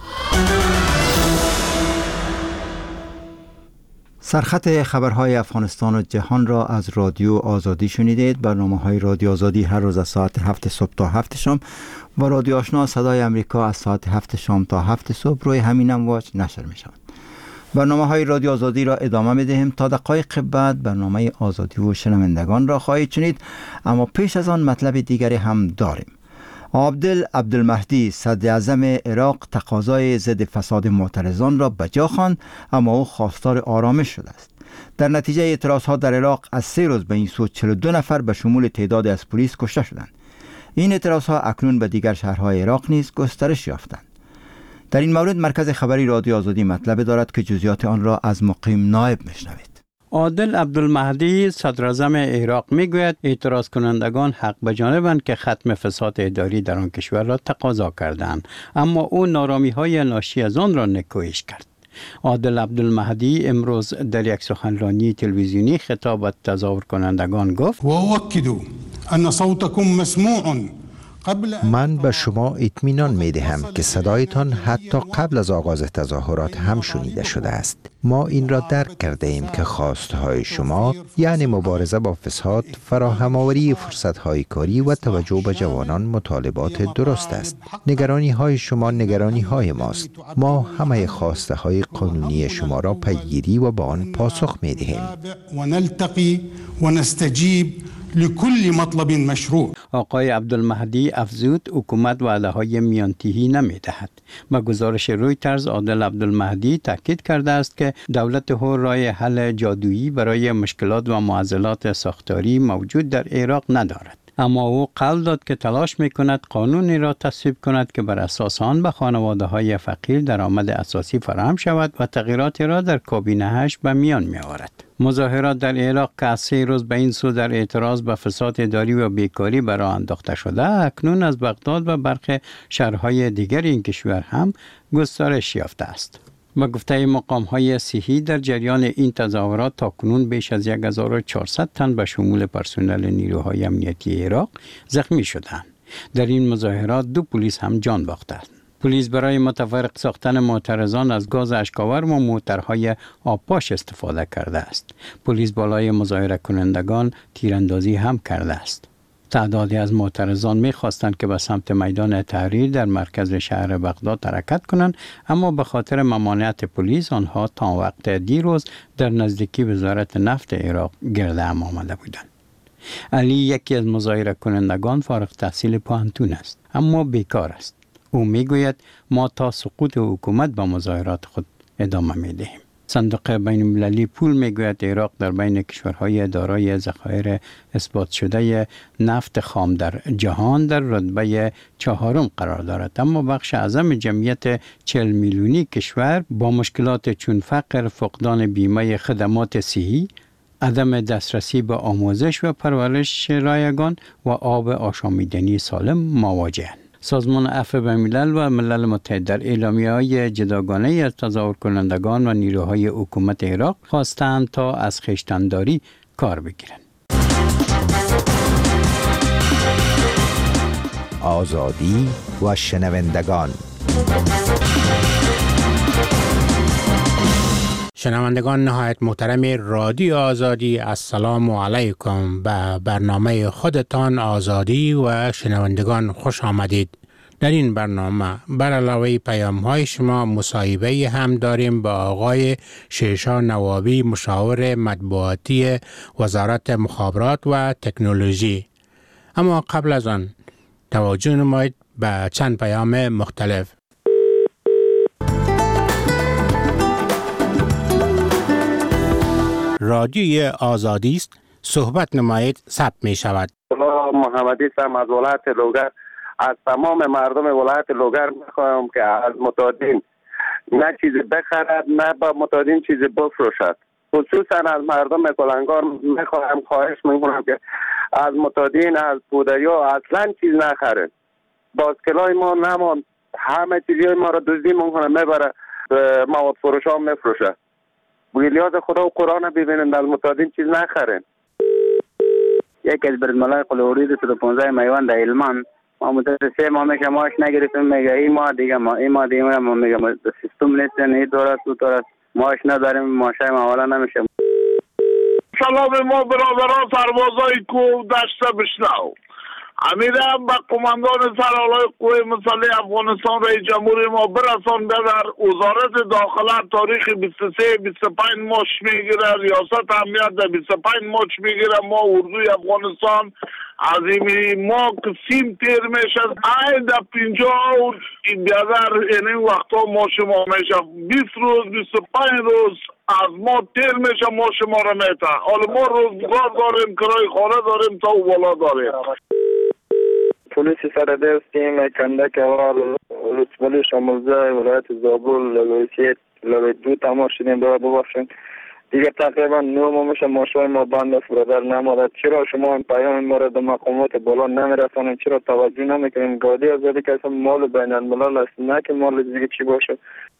سرخط خبرهای افغانستان و جهان را از رادیو آزادی شنیدید. برنامه های رادیو آزادی هر روز از ساعت هفت صبح تا هفت شام و رادیو آشنا صدای امریکا از ساعت هفت شام تا هفت صبح روی همین امواج نشر می شود. برنامه های رادیو آزادی را ادامه می دهیم. تا دقایق بعد برنامه آزادی و شنوندگان را خواهید شنید، اما پیش از آن مطلب دیگری هم داریم. عبدل عبدالمهدی صدر اعظم عراق تقاضای ضد فساد معترضان را بجا خواند، اما او خواستار آرامش شده است. در نتیجه اعتراضها در عراق از سه روز به این سو چهل و دو نفر به شمول تعداد از پلیس کشته شدند. این اعتراضها اکنون به دیگر شهرهای عراق نیز گسترش یافتند. در این مورد مرکز خبری رادیو آزادی مطلب دارد که جزئیات آن را از مقیم نایب میشنوید. عادل عبدالمهدی صدر اعظم عراق میگوید اعتراض کنندگان حق به جانبند که ختم فساد اداری در آن کشور را تقاضا کردند، اما او نارامی های ناشی از آن را نکوهش کرد. عادل عبدالمهدی امروز در یک سخنرانی تلویزیونی خطاب به تظاهر کنندگان گفت: و اؤکد ان صوتکم مسموع. من به شما اطمینان می دهم که صدایتان حتی قبل از آغاز تظاهرات هم شنیده شده است. ما این را درک کرده ایم که خواستهای شما یعنی مبارزه با فساد، فراهم آوری فرصت‌های کاری و توجه به جوانان مطالبات درست است. نگرانی های شما نگرانی های ماست. ما همه خواسته های قانونی شما را پیگیری و با آن پاسخ می دهیم. و نلتقی و نستجیب لكل مطلب مشروع. آقای عبدالمهدی افزود حکومت وعده های میانتهی نمی دهد. با گزارش رویترز عادل عبدالمهدی تاکید کرده است که دولت او راه حل جادویی برای مشکلات و معضلات ساختاری موجود در عراق ندارد. اما او قول داد که تلاش می کند قانونی را تصویب کند که بر اساس آن به خانواده های فقیر درآمد اساسی فراهم شود و تغییراتی را در کابینه هش به میان می آورد. مظاهرات در عراق که از سه روز به این سو در اعتراض به فساد اداری و بیکاری برآ انداخته شده، اکنون از بغداد و برخی شهرهای دیگر این کشور هم گسترش یافته است. با گفته مقام‌های صحی در جریان این تظاهرات تاکنون بیش از هزار و چهارصد تن به شمول پرسنل نیروهای امنیتی عراق زخمی شدند. در این مظاهرات دو پلیس هم جان باختند. پلیس برای متفرق ساختن معترضان از گاز اشکاور و موترهای آبپاش استفاده کرده است. پلیس بالای مظاهره کنندگان تیراندازی هم کرده است. تعدادی از معترضان می‌خواستند که به سمت میدان تحریر در مرکز شهر بغداد حرکت کنند، اما به خاطر ممانعت پلیس آنها تا وقت دیروز در نزدیکی وزارت نفت عراق گرد هم آمده بودند. علی یکی از مظاهره کنندگان فارغ التحصیل پانتون است، اما بیکار است. او میگوید ما تا سقوط حکومت با مظاهرات خود ادامه میدهیم. صندوق بین المللی پول میگوید عراق در بین کشورهای دارای ذخایر اثبات شده نفت خام در جهان در رتبه چهارم قرار دارد، اما بخش اعظم جمعیت چهل میلیونی کشور با مشکلات چون فقر، فقدان بیمه خدمات صحی، عدم دسترسی به آموزش و پرورش رایگان و آب آشامیدنی سالم مواجهند. سازمان عفو بین‌الملل و ملل متحد در اعلامیه‌های جداگانه از تظاهر کنندگان و نیروهای حکومت عراق خواستند تا از خویشتن‌داری کار بگیرند. آزادی و شنوندگان. شنوندگان نهایت محترم رادیو آزادی، السلام علیکم. به برنامه خودتان آزادی و شنوندگان خوش آمدید. در این برنامه بر علاوه پیام های شما مصاحبه هم داریم با آقای شیشا نوابی، مشاور مطبوعاتی وزارت مخابرات و تکنولوژی. اما قبل از آن توجه نمایید به چند پیام مختلف. رادیوی آزادی است، صحبت نمایید، ثبت می شود. محمدی هستم از ولایت لوگر. از تمام مردم ولایت لوگر میخواهم که از متادین نه چیزی بخرد نه با متادین چیزی بفروشد. خصوصا از مردم کلنگار میخواهم، خواهش میکنم که از متادین، از بودیا اصلا چیز نخرد. باسکلای ما نمان، همه چیزی ما را دزدی میکنه میبره مواد فروش ها میفروشه. بگیلیاز خدا و قرآن ببینند، از متادین چیز نخرن. یکی از بردمالای قلوری دو سد پونزای میوان در علمان ما مترسه ما میشه ماش نگرفتیم، میگه این ما دیگه ما این ما دیگه ما میگه سیستم نیست، این دورست دو دورست ماش نداریم، ماشای ما حالا نمیشه. سلام ما برادران سربازای کو دشت بشنو. امیرم با قماندان سرالای قوه مسلح افغانستان رئیس جمهوری ما برسان در وزارت داخله تاریخ بیست و سه بیست و پنج ماش میگیره، ریاست امنیت در بیست و پنج ماش میگیره. ما اردوی افغانستان عظیمی ما کسیم تیر میشه این در پینجا و بیادر این وقتا ما شما میشه بیست روز بیست و پنج روز از ما تیر میشه، ما شما را میته. حالا ما روزگار داریم، کرای خانه داریم، تا و بالا داریم. پلیس سردستیم کندک اول رتبه شاملزه ولایت زابل لویسیت لوی دو تمام شدیم داره ببخشید دیگه تقریبا نو ما میشه ماشای ما بند است برادر نماده. چرا شما این پیام ما را در مقامات بالا نمیرسانید؟ چرا توجه نمیکنید؟ گادی آزادی که اصلا مال بین الملل است، نه که مال دیگه چی باشه.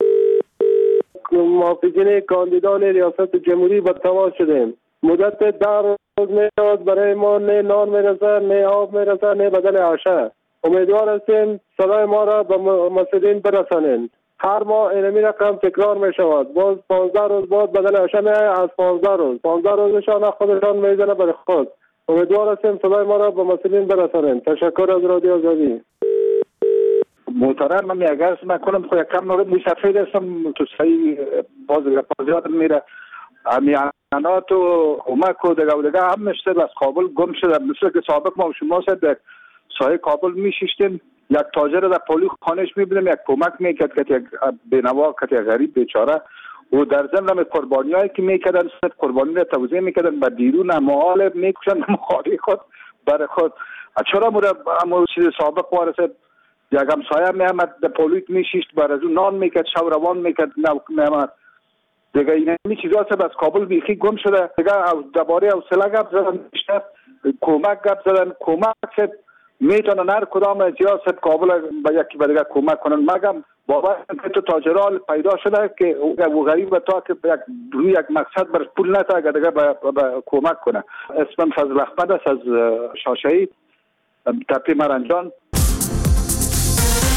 موافقین کاندیدان ریاست جمهوری به تماس شدیم. مدت ده روز میاد برای ما نه نان میرسه، نه آب میرسه، نه بدل عشاء. امیدوار هستیم صدای ما را به مسئولین برسانند. هر ماه اینمی رقم تکرار می شود. باز پانزده روز بعد بدل عشاء می از پانزده روز پانزده روزشان خودشان میزنه برای خود. امیدوار هستیم صدای ما را به مسئولین برسانند. تشکر از رادیو آزادی. محترم من اگر اسم کنم خود کم نوع مسافر هستم تو صحیح باز پازیات میره امیانات و کمک و دیگه و دیگه هم میشته از کابل گم شده. مثل که سابق ما شما سه در سایه کابل میشیشتیم، یک تاجر در پولی خانش میبینیم یک کمک میکرد که یک بینوا که یک غریب بیچاره و در ضمن هم قربانی هایی که میکردن صرف قربانی را توضیح میکردن به دیرون اموال میکشن مخاری خود برای خود. چرا مورد امور چیز سابق وارسه یک همسایه میامد در پولیت میشیشت بر از اون نان میکرد شو روان میکرد میامد دیگه. این همی چیزا سب از کابل بیخی گم شده دیگه. درباره حوصله گپ زدن بیشتر کمک گپ زدن. کمک سب میتونن هر کدام از جا سب کابل به یکی به دیگه کمک کنن. مگم بابا تو تاجرال پیدا شده که او غریب تا که یک روی یک مقصد بر پول نتا که دیگه به کمک کنه. اسمم فضل احمد است از شاشه‌ای تپی مرنجان.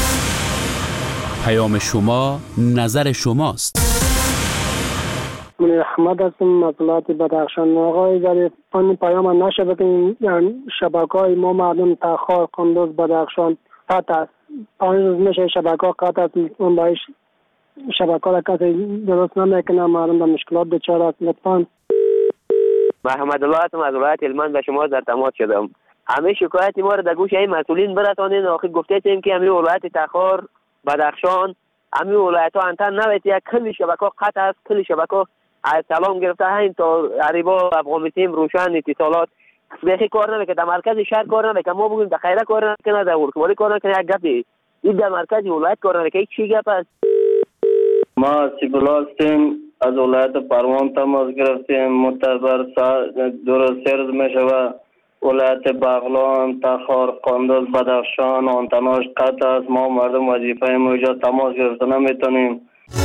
پیام شما نظر شماست. من احمد هستم از ولایت بدخشان. آقای ظریف، آن پیام نشده که شبکه های ما مردم تخار قندوز بدخشان قطع است. پنج روز میشه شبکه قطع است. اون باید شبکه را کسی درست نمیکنه، مردم به مشکلات دچار است. لطفاً. محمد الله هستم از ولایت هلمند، به شما در تماس شدم. همه شکایت ما را در گوش این مسئولین برسانید. آخر گفته ایم که همین ولایت تخار بدخشان همین ولایت ها انتن نوید یک کلی شبکه قطع است. کلی شبکه از سلام گرفته همین تا عریبا افغانستان روشن اتصالات بخی کار نمیکنه. در مرکز شهر کار نمیکنه. ما بگیم در خیره کار نمیکنه، در ورکمالی کار نمیکنه. یک گپی این در مرکز ولایت کار نمیکنه. یک چی گپ است؟ ما سیبلا هستیم از ولایت پروان تماس گرفتیم. معتبر درست سرز میشه ولایت بغلان، تخار، قندوز، بدخشان آنتناش قطع است. ما مردم وظیفه موجا تماس گرفته نمیتونیم.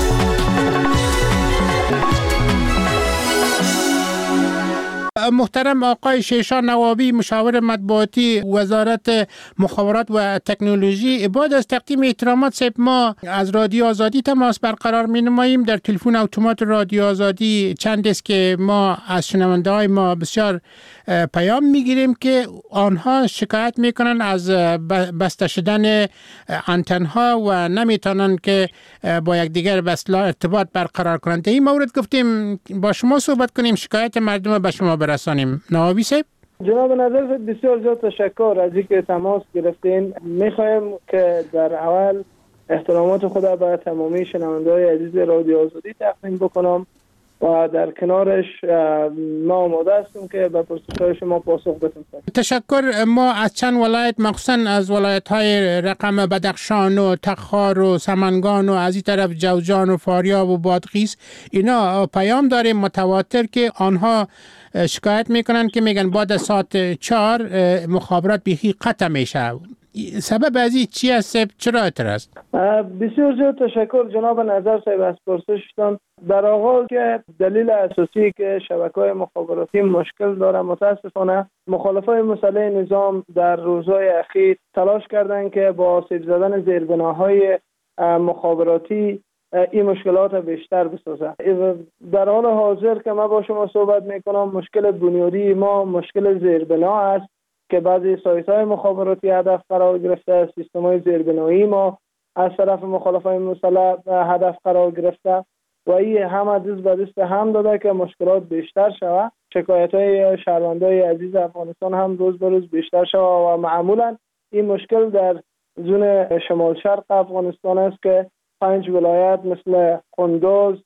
محترم آقای شیشان نوابی، مشاور مطبوعاتی وزارت مخابرات و تکنولوژی، بعد از تقدیم احترامات صاحب ما از رادیو آزادی تماس برقرار می نماییم. در تلفن اتومات رادیو آزادی چند است که ما از شنونده های ما بسیار پیام می گیریم که آنها شکایت می کنن از بسته شدن آنتن ها و نمی توانند که با یکدیگر به اصطلاح ارتباط برقرار کنند. در این مورد گفتیم با شما صحبت کنیم، شکایت مردم به شما برسانیم. نوابی صاحب. جناب نظر بسیار زیاد تشکر از اینکه تماس گرفتین. میخوایم که در اول احترامات خود به تمامی شنونده‌های عزیز رادیو آزادی تقدیم بکنم و در کنارش ما آماده هستیم که به پرسش‌های شما پاسخ بدیم. تشکر. ما از چند ولایت، مخصوصا از ولایت‌های رقم بدخشان و تخار و سمنگان و از این طرف جوزجان و فاریاب و بادغیس، اینا پیام داریم متواتر که آنها شکایت میکنن که میگن بعد از ساعت چهار مخابرات بیخی قطع میشه. سبب از این چی است؟ چرا اعتراض؟ بسیار زیاد تشکر جناب نظر صاحب از پرسشتان. در آغاز که دلیل اساسی که شبکه‌های مخابراتی مشکل داره، متاسفانه مخالفای مسلح نظام در روزهای اخیر تلاش کردند که با آسیب زدن زیربناهای مخابراتی این مشکلات بیشتر بسازه. در حال حاضر که ما با شما صحبت میکنم، مشکل بنیادی ما مشکل زیربنا است که بعضی سایت‌های مخابراتی هدف قرار گرفته، سیستم‌های زیربنایی ما از طرف مخالفای مسلح هدف قرار گرفته و این هم دست به دست هم داده که مشکلات بیشتر شود. شکایت‌های شهروندان عزیز افغانستان هم روز به روز بیشتر شود و معمولاً این مشکل در زون شمال شرق افغانستان است که پنج ولایت مثل قندوز،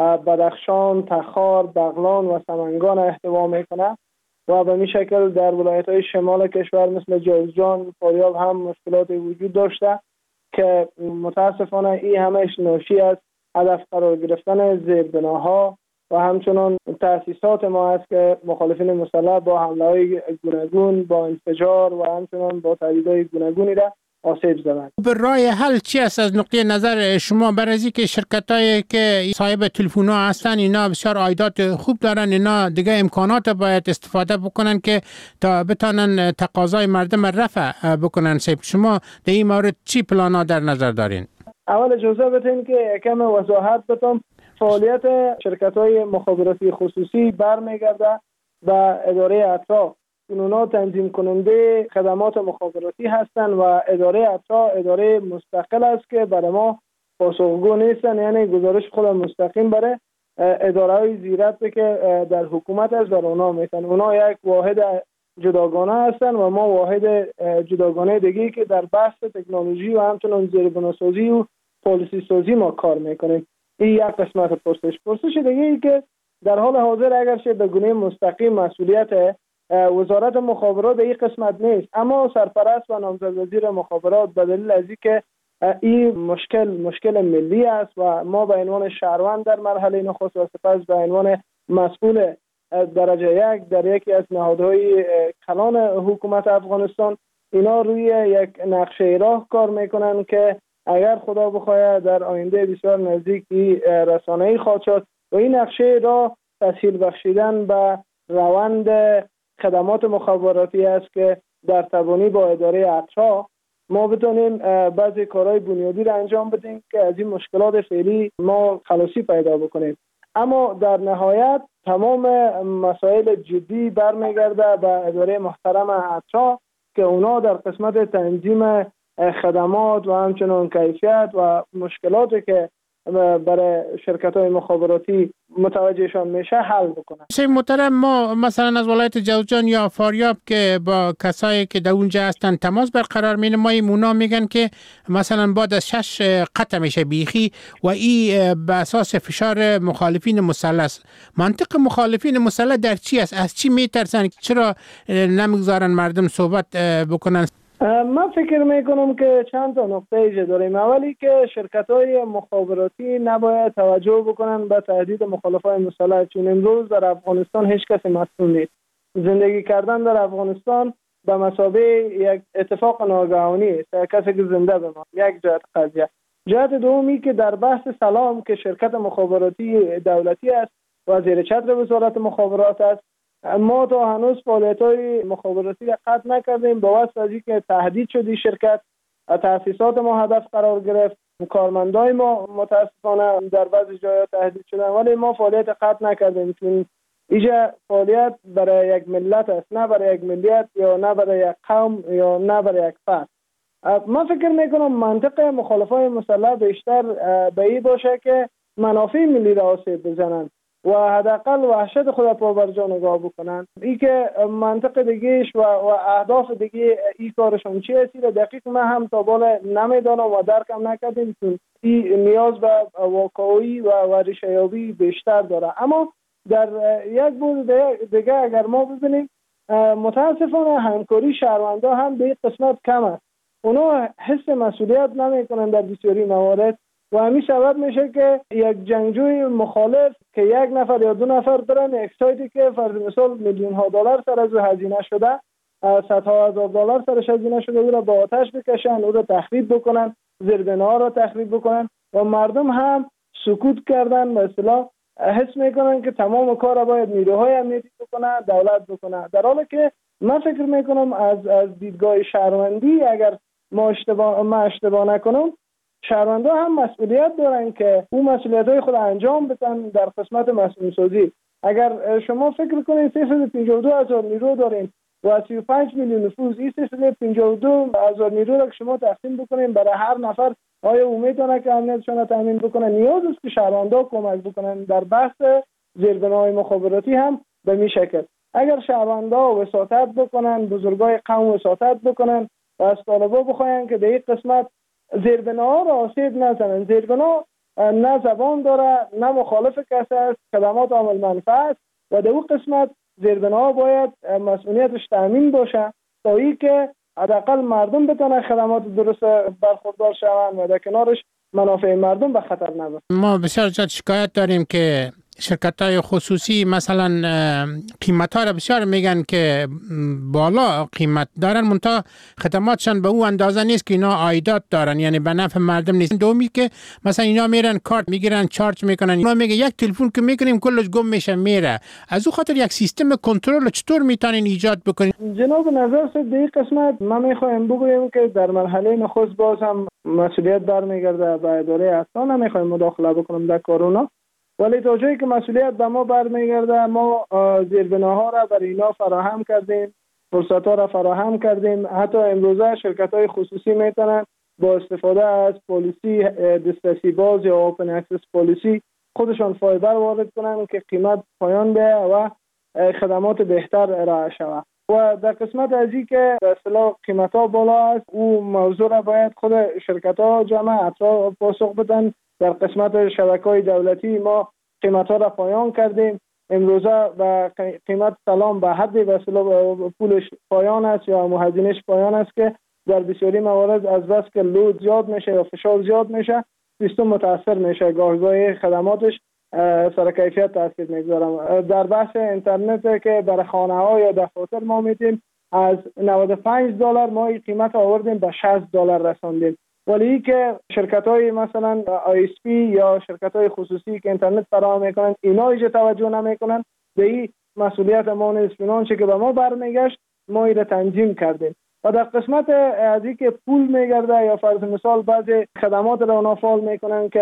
بدخشان، تخار، بغلان و سمنگان احتوا میکنه و به این شکل در ولایت‌های شمال کشور مثل جوزجان، فاریاب هم مشکلات وجود داشته که متاسفانه این همش ناشی از هدف قرار گرفتن زیربناها و همچنان تأسیسات ما است که مخالفین مسلح با حمله‌های گوناگون، با انفجار و همچنان با تهدیدهای گوناگونی را آسیب زدند. به راه حل چی است از نقطه نظر شما؟ برای اینکه شرکتایی که صاحب تلفن‌ها هستن اینا بسیار عایدات خوب دارن، اینا دیگه امکانات باید استفاده بکنن که تا بتونن تقاضای مردم رفع بکنن. شما در این مورد چی پلانا در نظر دارین؟ اول اجازه بدین که یکم وضاحت بدم. فعالیت شرکت‌های مخابراتی خصوصی برمیگرده به اداره اطراف. اونا تنظیم کننده خدمات مخابراتی هستند و اداره اطراف اداره مستقل است که برای ما پاسخگو نیستن، یعنی گزارش خود مستقیم برای اداره‌های زیرت که در حکومت است بر اونا میتن. اونا یک واحد جداگانه هستند و ما واحد جداگانه دیگه که در بحث تکنولوژی و همچنان زیربناسازی و پالیسی سازی ما کار میکنیم. این یک قسمت پرسش. پرسش دیگه ای که در حال حاضر اگرچه به گونه مستقیم مسئولیت وزارت مخابرات به این قسمت نیست، اما سرپرست و نامزد وزیر مخابرات به دلیل از اینکه این مشکل مشکل ملی است و ما به عنوان شهروند در مرحله نخست و سپس به عنوان مسئول درجه یک در یکی از نهادهای کلان حکومت افغانستان اینا روی یک نقشه راه کار میکنن که اگر خدا بخواهد در آینده بسیار نزدیکی رسانه‌ای خواهد شد و این نقشه راه تسهیل بخشیدن به روند خدمات مخابراتی است که در تبانی با اداره اطراف ما بتونیم بعضی کارهای بنیادی را انجام بدیم که از این مشکلات فعلی ما خلاصی پیدا بکنیم. اما در نهایت تمام مسائل جدی برمیگرده به اداره محترم اترا که اونا در قسمت تنظیم خدمات و همچنین کیفیت و مشکلاتی که برای شرکت‌های مخابراتی متوجهشان میشه حل بکنن. شیخ محترم، ما مثلا از ولایت جوزجان یا فاریاب که با کسایی که در اونجا هستن تماس برقرار می‌نماییم، اونا میگن که مثلا بعد از شش قطع میشه بیخی و این به اساس فشار مخالفین مسلح است. منطق مخالفین مسلح در چی است؟ از چی میترسن؟ چرا نمیگذارن مردم صحبت بکنن؟ من فکر میکنم که چند تا نقطه ایجا داریم. اولی که شرکت‌های مخابراتی نباید توجه بکنن به تهدید مخالفای مسلح، چون امروز در افغانستان هیچ کسی مسئول نیست. زندگی کردن در افغانستان به مثابه یک اتفاق ناگهانی است، کسی که زنده بماند. یک جهت قضیه. جهت دومی که در بحث سلام که شرکت مخابراتی دولتی است و زیر چتر وزارت مخابرات است، ما تا هنوز فعالیت‌های مخابراتی را قطع نکردیم. با واسطه از اینکه تهدید شدی شرکت، تأسیسات ما هدف قرار گرفت، کارمندای ما متاسفانه در بعضی جاها تهدید شدن، ولی ما فعالیت قطع نکردیم چون اینجا فعالیت برای یک ملت است، نه برای یک ملیت یا نه برای یک قوم یا نه برای یک فرد. من فکر میکنم منطق مخالفای مسلح بیشتر به این باشه که منافع ملی را آسیب بزنند و حداقل وحشت خود پا بر جا نگاه بکنن. این که منطق دیگهش و, و اهداف دیگه این کارشون چی است را دقیق من هم تا بالا نمیدانم و درکم نکردیم، چون این نیاز به واقعی و, و ریشه‌یابی بیشتر داره. اما در یک بود دیگه اگر ما ببینیم، متاسفانه همکاری شهروندا هم به این قسمت کم است. اونا حس مسئولیت نمیکنن در بسیاری موارد و همین سبب میشه که یک جنگجوی مخالف که یک نفر یا دو نفر برن یک سایتی که فرض مثال میلیون ها دلار سر از هزینه شده، صدها هزار دلار سرش هزینه شده، او را با آتش بکشن، او را تخریب بکنن، زیربناها را تخریب بکنن و مردم هم سکوت کردن. به اصطلاح حس میکنن که تمام کار را باید نیروهای امنیتی بکنه، دولت بکنه، در حالی که من فکر میکنم از از دیدگاه شهروندی اگر ما اشتباه ما اشتباه نکنم، شهروندا هم مسئولیت دارن که اون مسئولیت‌های خود انجام بدن در قسمت مسئول سازی. اگر شما فکر کنید سیصد و پنجاه و دو هزار نیرو دارین و سی و پنج میلیون نفوس، این سیصد و پنجاه و دو هزار نیرو را که شما تقسیم بکنین برای هر نفر، آیا امیدواره که امنیتشون را تامین بکنن؟ نیاز است که شهروندا کمک بکنن در بحث زیربناهای مخابراتی هم به می شکل. اگر شهروندا وساطت بکنن، بزرگای قوم وساطت بکنن و از طالبا بخواین که در این قسمت زیربناها را آسیب نزنن. زیربنا نه زبان داره، نه مخالف کسی است، خدمات عامل منفعه است و در اون قسمت زیربناها باید مسئولیتش تامین باشه تا ای که حداقل مردم بتونن خدمات درست برخوردار شوند و در کنارش منافع مردم به خطر نرسه. ما بسیار زیاد شکایت داریم که شرکت‌های خصوصی مثلا قیمت‌ها را بسیار میگن که بالا قیمت دارن، منتها خدماتشان به اون اندازه نیست که اینا عایدات دارن، یعنی به نفع مردم نیست. دومی که مثلا اینا میرن کارت میگیرن، چارج میکنن، اینا میگه یک تلفن که میکنیم کلش گم میشه میره. از اون خاطر یک سیستم کنترل چطور میتونین ایجاد بکنین؟ جناب نظر صاحب، در قسمت ما میخوایم بگویم که در مرحله نخست باز هم مسئولیت برمیگرده به اداره اصلا، نمیخوایم مداخله بکنم در کارونا، ولی تا جایی که مسئولیت به ما برمیگرده ما زیربناها را برای اینا فراهم کردیم، فرصت‌ها را فراهم کردیم. حتی امروزه شرکت‌های خصوصی میتونن با استفاده از پالیسی دسترسی باز یا اوپن اکسس پالیسی خودشان فایبر وارد کنن که قیمت پایان بیه و خدمات بهتر ارائه شود. و در قسمت از این که به اصطلاح قیمت‌ها بالا است، او موضوع را باید خود شرکت‌ها جامعه اطراف پاسخ بدن. در قسمت شبکه‌های دولتی ما قیمت‌ها را پایان کردیم. امروزه و قیمت سلام به حد به اصطلاح پولش پایان است یا هزینه‌اش پایان است که در بسیاری موارد از بس که لود زیاد میشه یا فشار زیاد میشه، سیستم متاثر میشه، گاهگاهی خدماتش سر کیفیت تاثیر میگذارم. در بحث اینترنت که برای خانه‌ها یا دفاتر ما میتیم از نود و پنج دلار ما این قیمت آوردیم به شصت دلار رساندیم، ولی که شرکت‌های مثلا آی اس پی یا شرکت‌های خصوصی که اینترنت فراهم میکنن اینا هیچ توجه نمیکنن به این مسئولیت ما نیست، چنانچه که به ما برمیگشت ما این را تنظیم کردیم. و در قسمت از اینکه پول میگرده یا فرض مثال بعضی خدمات را اونا فعال میکنن که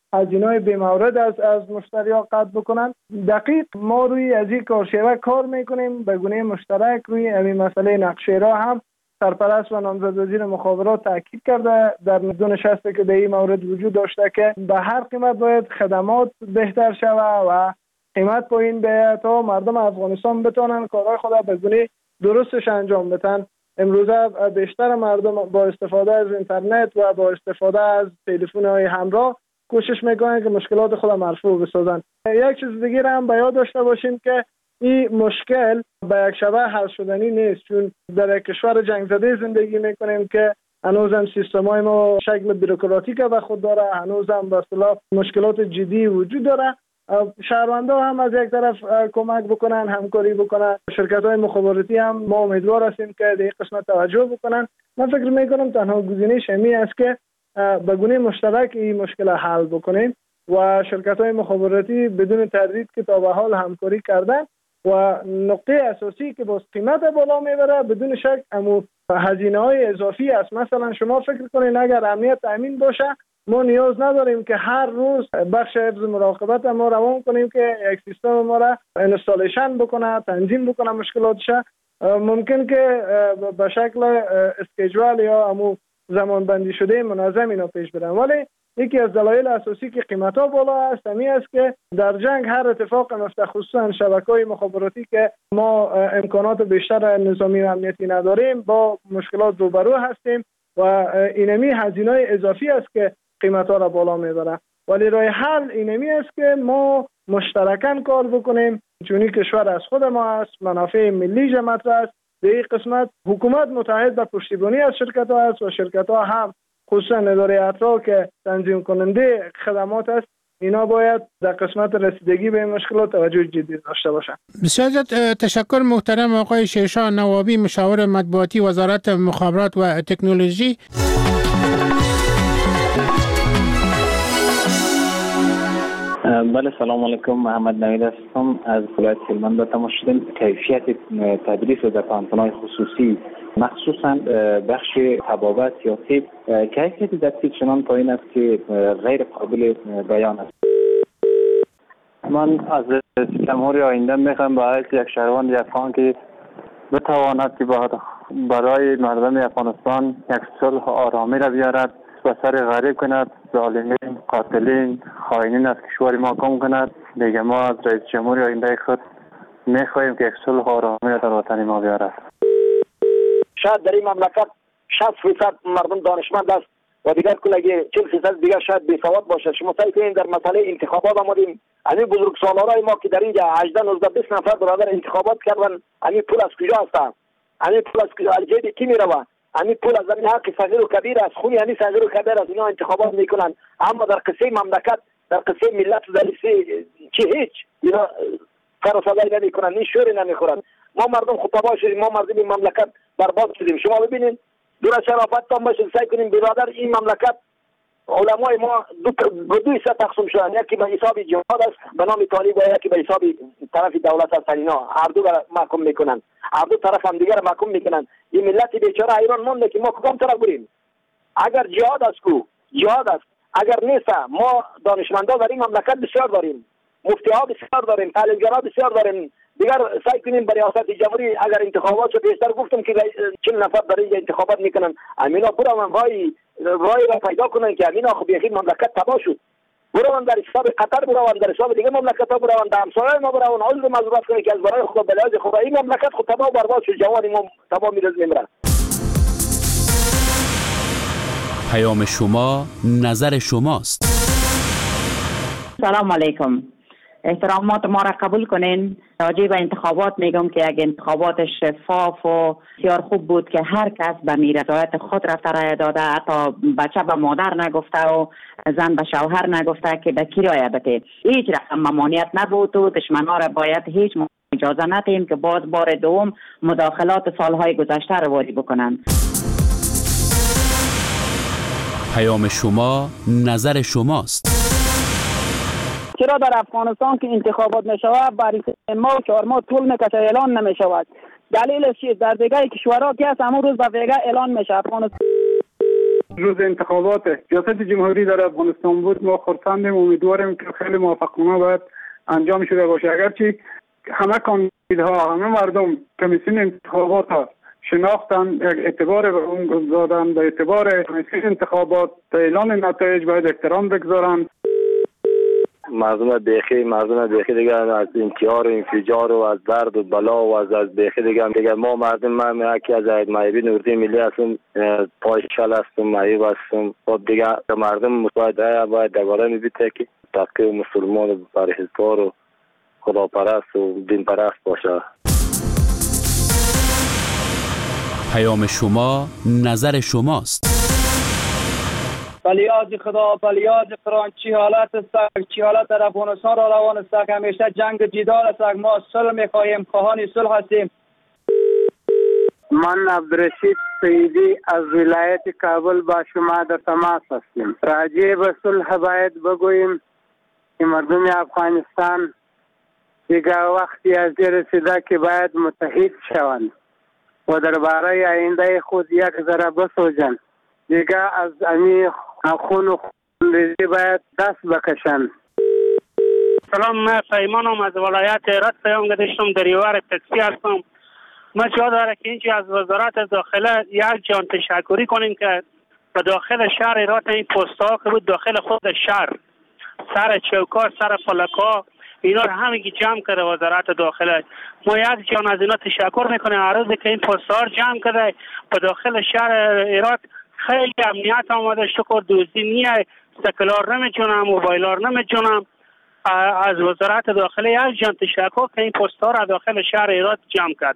هزینه‌های بی‌مورد از از مشتری‌ها قطع بکنن. دقیق ما روی از این کارشیوه کار میکنیم به گونه مشترک. روی همین مسئله نقشه راه هم سرپرست و نامزد وزیر مخابرات تاکید کرده در دو نشستی که به این مورد وجود داشته که به هر قیمت باید خدمات بهتر شود و قیمت پایین بیاید تا مردم افغانستان بتونن کارهای خود به گونه درستش انجام بدن. امروزه بیشتر مردم با استفاده از اینترنت و با استفاده از تلفن‌های همراه کوشش میکنن که مشکلات خود مرفوع بسازن. یک چیز دیگه هم به یاد داشته باشیم که این مشکل به یک شبه حل شدنی نیست، چون در یک کشور جنگ زده زندگی میکنیم که هنوز هم سیستم‌های ما شکل بیروکراتیک به خود داره، هنوز هم به اصطلاح مشکلات جدی وجود داره. شهروندان هم از یک طرف کمک بکنن، همکاری بکنن، شرکت‌های مخابراتی هم ما امیدوار هستیم که در این قسمت توجه بکنن. من فکر میکنم تنها گزینه شمی است که به گونه مشترک این مشکل حل بکنیم و شرکت‌های مخابراتی بدون تردید که تا به حال همکاری کردن و نقطه اساسی که باز قیمت بالا میبره بدون شک امو هزینه‌های اضافی است. مثلا شما فکر کنین اگر امنیت تامین باشه ما نیاز نداریم که هر روز بخش حفظ مراقبت ما روان کنیم که یک سیستم ما را اینستالیشن بکنه، تنظیم بکنه مشکلاتش. ممکن که به شکل اسکیجوال یا امو زمان بندی شده منظم اینا پیش برن، ولی یکی از دلایل اساسی که قیمت‌ها بالا است همین است که در جنگ هر اتفاق مفته، خصوصا شبکه‌های مخابراتی که ما امکانات بیشتر نظامی و امنیتی نداریم با مشکلات روبرو هستیم و اینمی هزینه‌های اضافی است که قیمت‌ها را بالا میبره. ولی راه حل اینمی است که ما مشترکاً کار بکنیم، چون کشور از خود ما است، منافع ملی جمعیت است. در این قسمت حکومت متحد به پشتیبانی از شرکت‌ها است و شرکت‌ها هم خصوصا اداره اطراح که تنظیم کننده خدمات است، اینا باید در قسمت رسیدگی به این مشکلات توجه جدی داشته باشند. بسیار تشکر محترم آقای شیرشاه نوابی، مشاور مطبوعاتی وزارت مخابرات و تکنولوژی. بله، سلام علیکم. محمد نوید هستم از ولایت هلمند. به تماس شدیم کیفیت تدریس در پانتون‌های خصوصی مخصوصا بخش طبابت یا طب کیفیت درسی چنان پایین است که غیر قابل بیان است. من از جمهوری آینده میخوام به حیث یک شهروند افغان که بتواند که برای مردم افغانستان یک صلح آرامی را بیارد و سر غریب کند، ظالمین، قاتلین، خائنین از کشور ما کم کند. دیگه ما از رئیس جمهوری آینده خود میخواهیم که یک صلح آرامی را در وطن ما بیارد. شاید در این مملکت شصت فیصد مردم دانشمند است و دیگر کلگی چهل فیصد دیگر شاید بیسواد باشد. شما سعی کنید در مسئله انتخابات آمدیم، همین بزرگسالارای ما که در اینجا هجده نوزده بیست نفر برادر انتخابات کردن، همین پول از کجا هستند؟ همین پول از کجا؟ از جیب کی میروه؟ همین پول از زمین حق صغیر و کبیر است، خونی همین صغیر و کبیر از اینا انتخابات میکنن. اما در قصه مملکت، در قصه ملت در قصه چی هیچ اینا کار و صدایی نمیکنن، این شوری نمیخورن. ما مردم خود تباه شدیم، ما مردم این مملکت برباد شدیم. شما ببینید دور شرافت تام باشید، سعی کنیم برادر این مملکت علمای ما دو دو سه تقسیم شدن، یکی به حساب جهاد است به نام طالب و یکی به حساب طرف دولت است. اینا هر دو را محکوم میکنن، هر دو طرف هم دیگر محکوم میکنن. این ملت بیچاره ایران مونده که ما کدام طرف بریم؟ اگر جهاد است کو جهاد است، اگر نیست ما دانشمندا در این مملکت بسیار داریم، مفتی ها بسیار داریم، تعلیمگرا بسیار داریم. دیگر سعی کنیم برای ریاست جمهوری اگر انتخابات شد، بیشتر گفتم که چهل نفر برای اینجا انتخابات میکنن، امینا برون وای وای را پیدا کنن که امینا خب یکی مملکت تباه شد. برون در حساب قطر برون، در حساب دیگه مملکت ها برون، در همسایه ما برون، عذر معذرت کنن که از برای خدا بلاج خدا این مملکت خود تباه و برباد شد. جوان ما تباه میرز میمرن. پیام شما نظر شماست. سلام علیکم. احترامات ما را قبول کنین. راجع به انتخابات میگم که اگه انتخابات شفاف و بسیار خوب بود که هر کس به میرضایت خود رفته رای داده، حتی بچه به مادر نگفته و زن به شوهر نگفته که به کی رای بده. هیچ رقم ممانعت نبود و دشمنان را باید هیچ اجازه ندهیم که باز بار دوم مداخلات سالهای گذشته را واری بکنن. پیام شما نظر شماست. چرا در افغانستان که انتخابات می شود برای ما و چهار ماه طول میکشه اعلان نمی شود؟ دلیلش چیست؟ در دیگه کشورها که هست همون روز به ویگه اعلان میشه. افغانستان روز انتخابات ریاست جمهوری در افغانستان بود، ما خرسندیم، امیدواریم که خیلی موفقانه باید انجام شده باشه. اگرچه همه کاندیداها، همه مردم کمیسیون انتخابات ها شناختن، اعتبار اون گذاشتن، به اعتبار کمیسیون انتخابات به اعلان نتایج باید احترام بگذارن. مردم بیخی مردم بیخی دیگه از انتحار و انفجار و از درد و بلا و از از بیخی دیگه دیگه ما مردم من یکی از مایبی نورتی ملی هستم، پای شل هستم، مایب هستم. خب دیگه مردم باید باید دگاره میبیته که تقیه مسلمان و پرهیزگار و خداپرست و دین پرست باشه. پیام شما نظر شماست. بلیاد خدا، بلیاد قرآن، چی حالت است، چی حالت در افغانستان را روان است، همیشه جنگ جدال است، ما صلح میخواهیم، خواهان صلح هستیم. من عبدالرشید سیدی از ولایت کابل با شما در تماس هستیم. راجع به صلح باید بگوییم که مردم افغانستان دیگه وقتی از رسیده که باید متحد شوند و درباره آینده خود یک ذره بسوزند. دیگه از امی خون و خونریزی باید دست بکشند. سلام، من پیمانم از ولایت ایران پیام گذاشتم، دریور تکسی هستم. من جا داره که اینجا از وزارت داخله یک جان تشکری کنیم که به داخل شهر ایران این پست ها که بود داخل خود شهر سر چوکار، سر فلکا، اینا رو همگی جمع کرده وزارت داخله. ما یک جان از اینا تشکر میکنیم. هر روزی که این پست ها جمع کرده به داخل شهر ایران خیلی امنیت آمده، شکر دوزی نیه، سکلار نمیجونم، موبایلار نمیجونم. از وزارت داخله یک جان تشکر که این پست ها را داخل شهر ایران جمع کرد.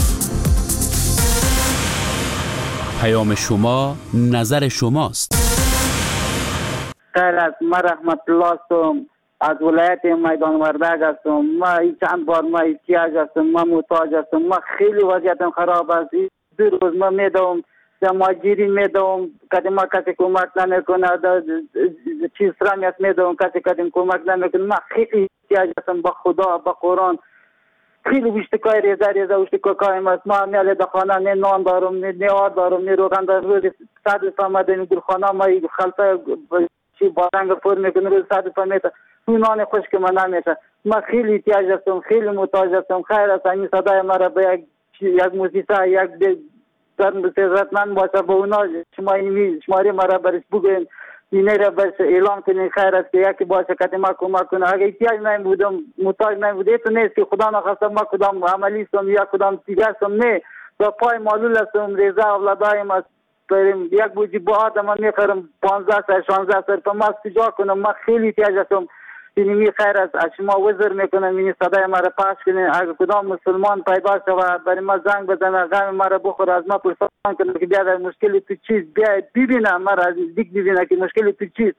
پیام شما نظر شماست. خیر از ما رحمت الله هستم، از ولایت میدان وردگ هستم. ما چند بار ما احتیاج هستم، ما محتاج هستم. ما خیلی وضعیتم خراب است. دو روز ما میدوم جماجیری میدوم، کدی ما کسی کمک نمیکنه، چیز رمیت میدوم کسی کدی کمک نمیکنه. ما خیلی احتیاج هستم به خدا، به قرآن. خیلی وشتکای ریزه ریزه وشتکای است. ما میاله دخانه نه نان دارم، نه نیار دارم، نه روغن دارم. روز صد فهمده این گلخانه ما خلطه چی بارنگ پر میکنه، روز صد فهمیده اون نان خشک ما نمیشه. ما خیلی احتیاج هستم، خیلی محتاج هستم. خیر است این صدای مرا به یک یک موسیقی یک سرمترتمند باشه به اونا شما این شماره مرا برش بگوین، اینه را برش اعلام کنین. خیر است که یکی باشه که ما کمک کنه. اگه احتیاج نمی بودم، محتاج نمی بوده تو نیست که خدا نخواستم ما کدام عملی هستم یا کدام دیگر هستم. نه با پای معلول هستم، ریزه اولادایم است. بریم یک بوجی با آدم من میخرم پانزده سر شانزده سر تا ما سجا کنم. ما خیلی احتیاج هستم. اینمی خیر است از شما وزر میکنم این صدای ما را پخش کنین. اگر کدام مسلمان پیدا شود برای ما زنگ بزنه، غم ما را بخوره، از ما پرسان کنه که بیاد مشکلی تو چیز، بیاد ببینه ما را دیگه ببینه که مشکلی تو چیز.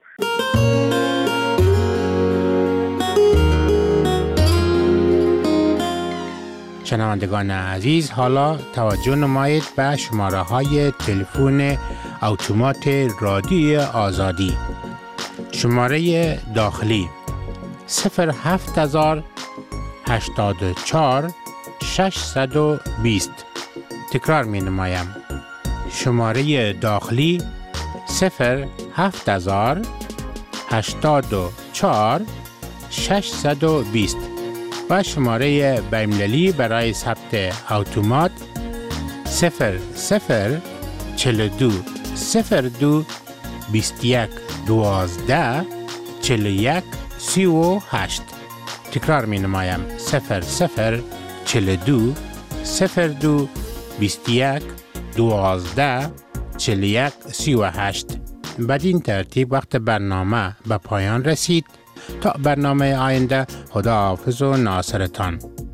شنوندگان عزیز، حالا توجه نمایید به شماره های تلفن اتومات رادیوی آزادی. شماره داخلی صفر هفت هزار هشتاد و چهار ششصد و بیست. تکرار می نمایم. شماره داخلی صفر هفت هزار هشتاد و چهار ششصد و بیست و شماره بین‌المللی برای ثبت اتومات صفر صفر چهل و دو صفر دو بیست و یک دوازده چهل و یک سی و هشت. تکرار می نمایم. صفر صفر چهل و دو صفر دو بیست و یک دوازده چهل و یک سی و هشت. بدین ترتیب وقت برنامه به پایان رسید. تا برنامه آینده، خدا حافظ و ناصرتان.